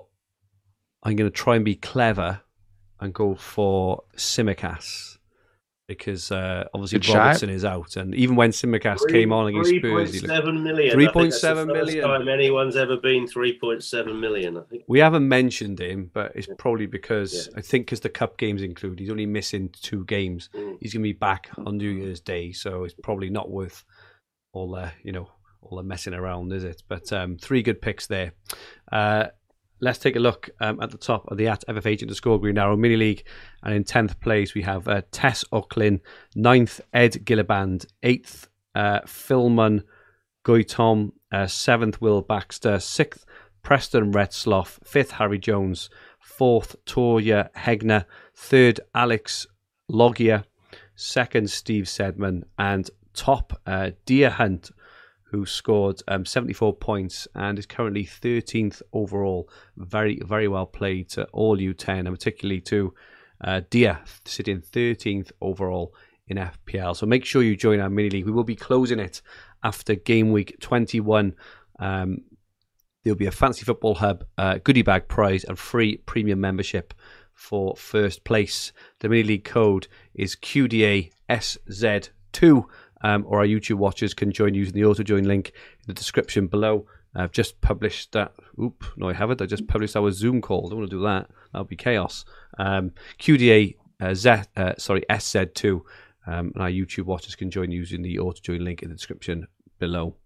I'm going to try and be clever and go for Simicast. Because uh, obviously Good Robertson is out, and even when Simicast came on against Spurs, he three point looked, seven million. three I think point that's the seven first million. time anyone's ever been three point seven million. I think. we haven't mentioned him, but it's probably because Yeah. I think because the cup games include, he's only missing two games. Mm. He's going to be back on New Year's Day, so it's probably not worth all the you know all the messing around, is it? But um, three good picks there. Uh, let's take a look um, at the top of the at F F H underscore Green Arrow Mini League. And in tenth place, we have uh, Tess Ocklin, ninth, Ed Gilliband, eighth, uh, Philman Goitom, uh, seventh, Will Baxter, sixth, Preston Retzloff, fifth, Harry Jones, fourth, Toria Hegner, third, Alex Logia, second, Steve Sedman, and top, uh, Deer Hunt, who scored um, seventy-four points and is currently thirteenth overall. Very, very well played to all U ten, and particularly to uh, Deer, sitting thirteenth overall in F P L. So make sure you join our mini league. We will be closing it after game week twenty-one. Um, there'll be a Fantasy Football Hub uh, goodie bag prize and free premium membership for first place. The mini league code is Q D A S Z two. Um, or our YouTube watchers can join using the auto join link in the description below. I've just published that. Oop, no, I haven't. I just published our Zoom call. I don't want to do that. That would be chaos. Um, Q D A uh, Z, uh, sorry, S Z two, um, and our YouTube watchers can join using the auto join link in the description below.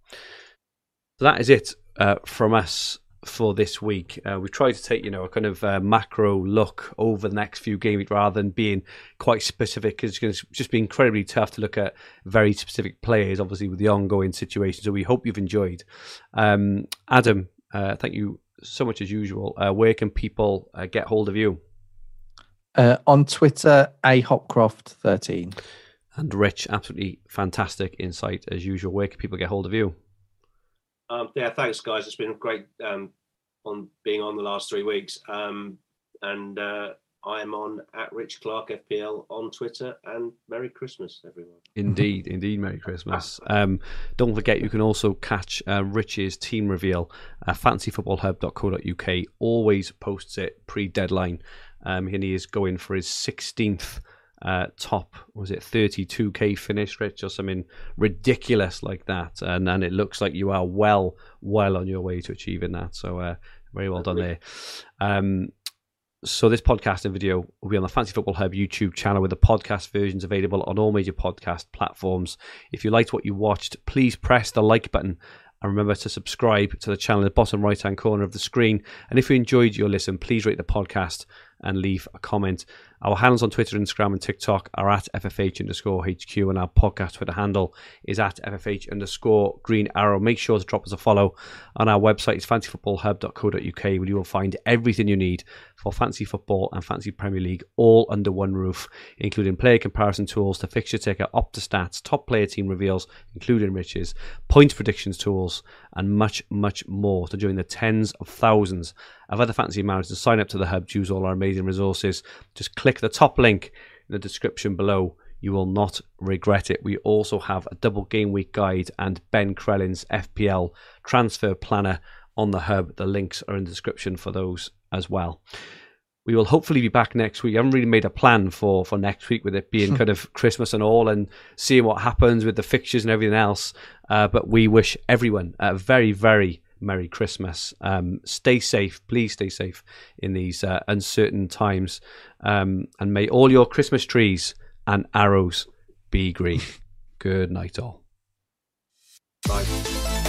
So that is it uh, from us for this week. Uh, we tried to take, you know, a kind of uh, macro look over the next few games rather than being quite specific, because it's going to just be incredibly tough to look at very specific players, obviously, with the ongoing situation. So we hope you've enjoyed. Um, Adam, uh, thank you so much as usual. Uh, where can people uh, get hold of you? Uh, on Twitter, A Hopcroft thirteen. And Rich, absolutely fantastic insight as usual. Where can people get hold of you? Um, yeah, thanks, guys. It's been great um, on being on the last three weeks. Um, and uh, I'm on at Rich Clark F P L on Twitter. And Merry Christmas, everyone. Indeed, indeed, Merry Christmas. Um, don't forget, you can also catch uh, Rich's team reveal. Uh, fantasy football hub dot co dot U K always posts it pre-deadline. Um, and he is going for his sixteenth Uh, top, was it thirty-two K finish, Rich, or something ridiculous like that, and and it looks like you are well well on your way to achieving that, so uh, very well done there. Um, so this podcast and video will be on the Fantasy Football Hub YouTube channel, with the podcast versions available on all major podcast platforms. If you liked what you watched, please press the like button and remember to subscribe to the channel in the bottom right hand corner of the screen. And if you enjoyed your listen, please rate the podcast and leave a comment. Our handles on Twitter, Instagram and TikTok are at F F H underscore H Q, and our podcast Twitter handle is at F F H underscore Green Arrow. Make sure to drop us a follow. On our website is fantasy football hub dot co dot U K, where you will find everything you need for fantasy football and fantasy Premier League all under one roof, including player comparison tools to fixture ticker, Opta stats, top player team reveals, including Rich's, points predictions tools, and much, much more to join the tens of thousands of other fantasy managers to sign up to the hub, choose all our amazing resources. Just click the top link in the description below. You will not regret it. We also have a double game week guide and Ben Krellin's F P L transfer planner on the hub. The links are in the description for those as well. We will hopefully be back next week. I haven't really made a plan for, for next week, with it being kind of Christmas and all, and seeing what happens with the fixtures and everything else. Uh, but we wish everyone a very, very Merry Christmas. Um, stay safe. Please stay safe in these uh, uncertain times. Um, and may all your Christmas trees and arrows be green. Good night all. Bye.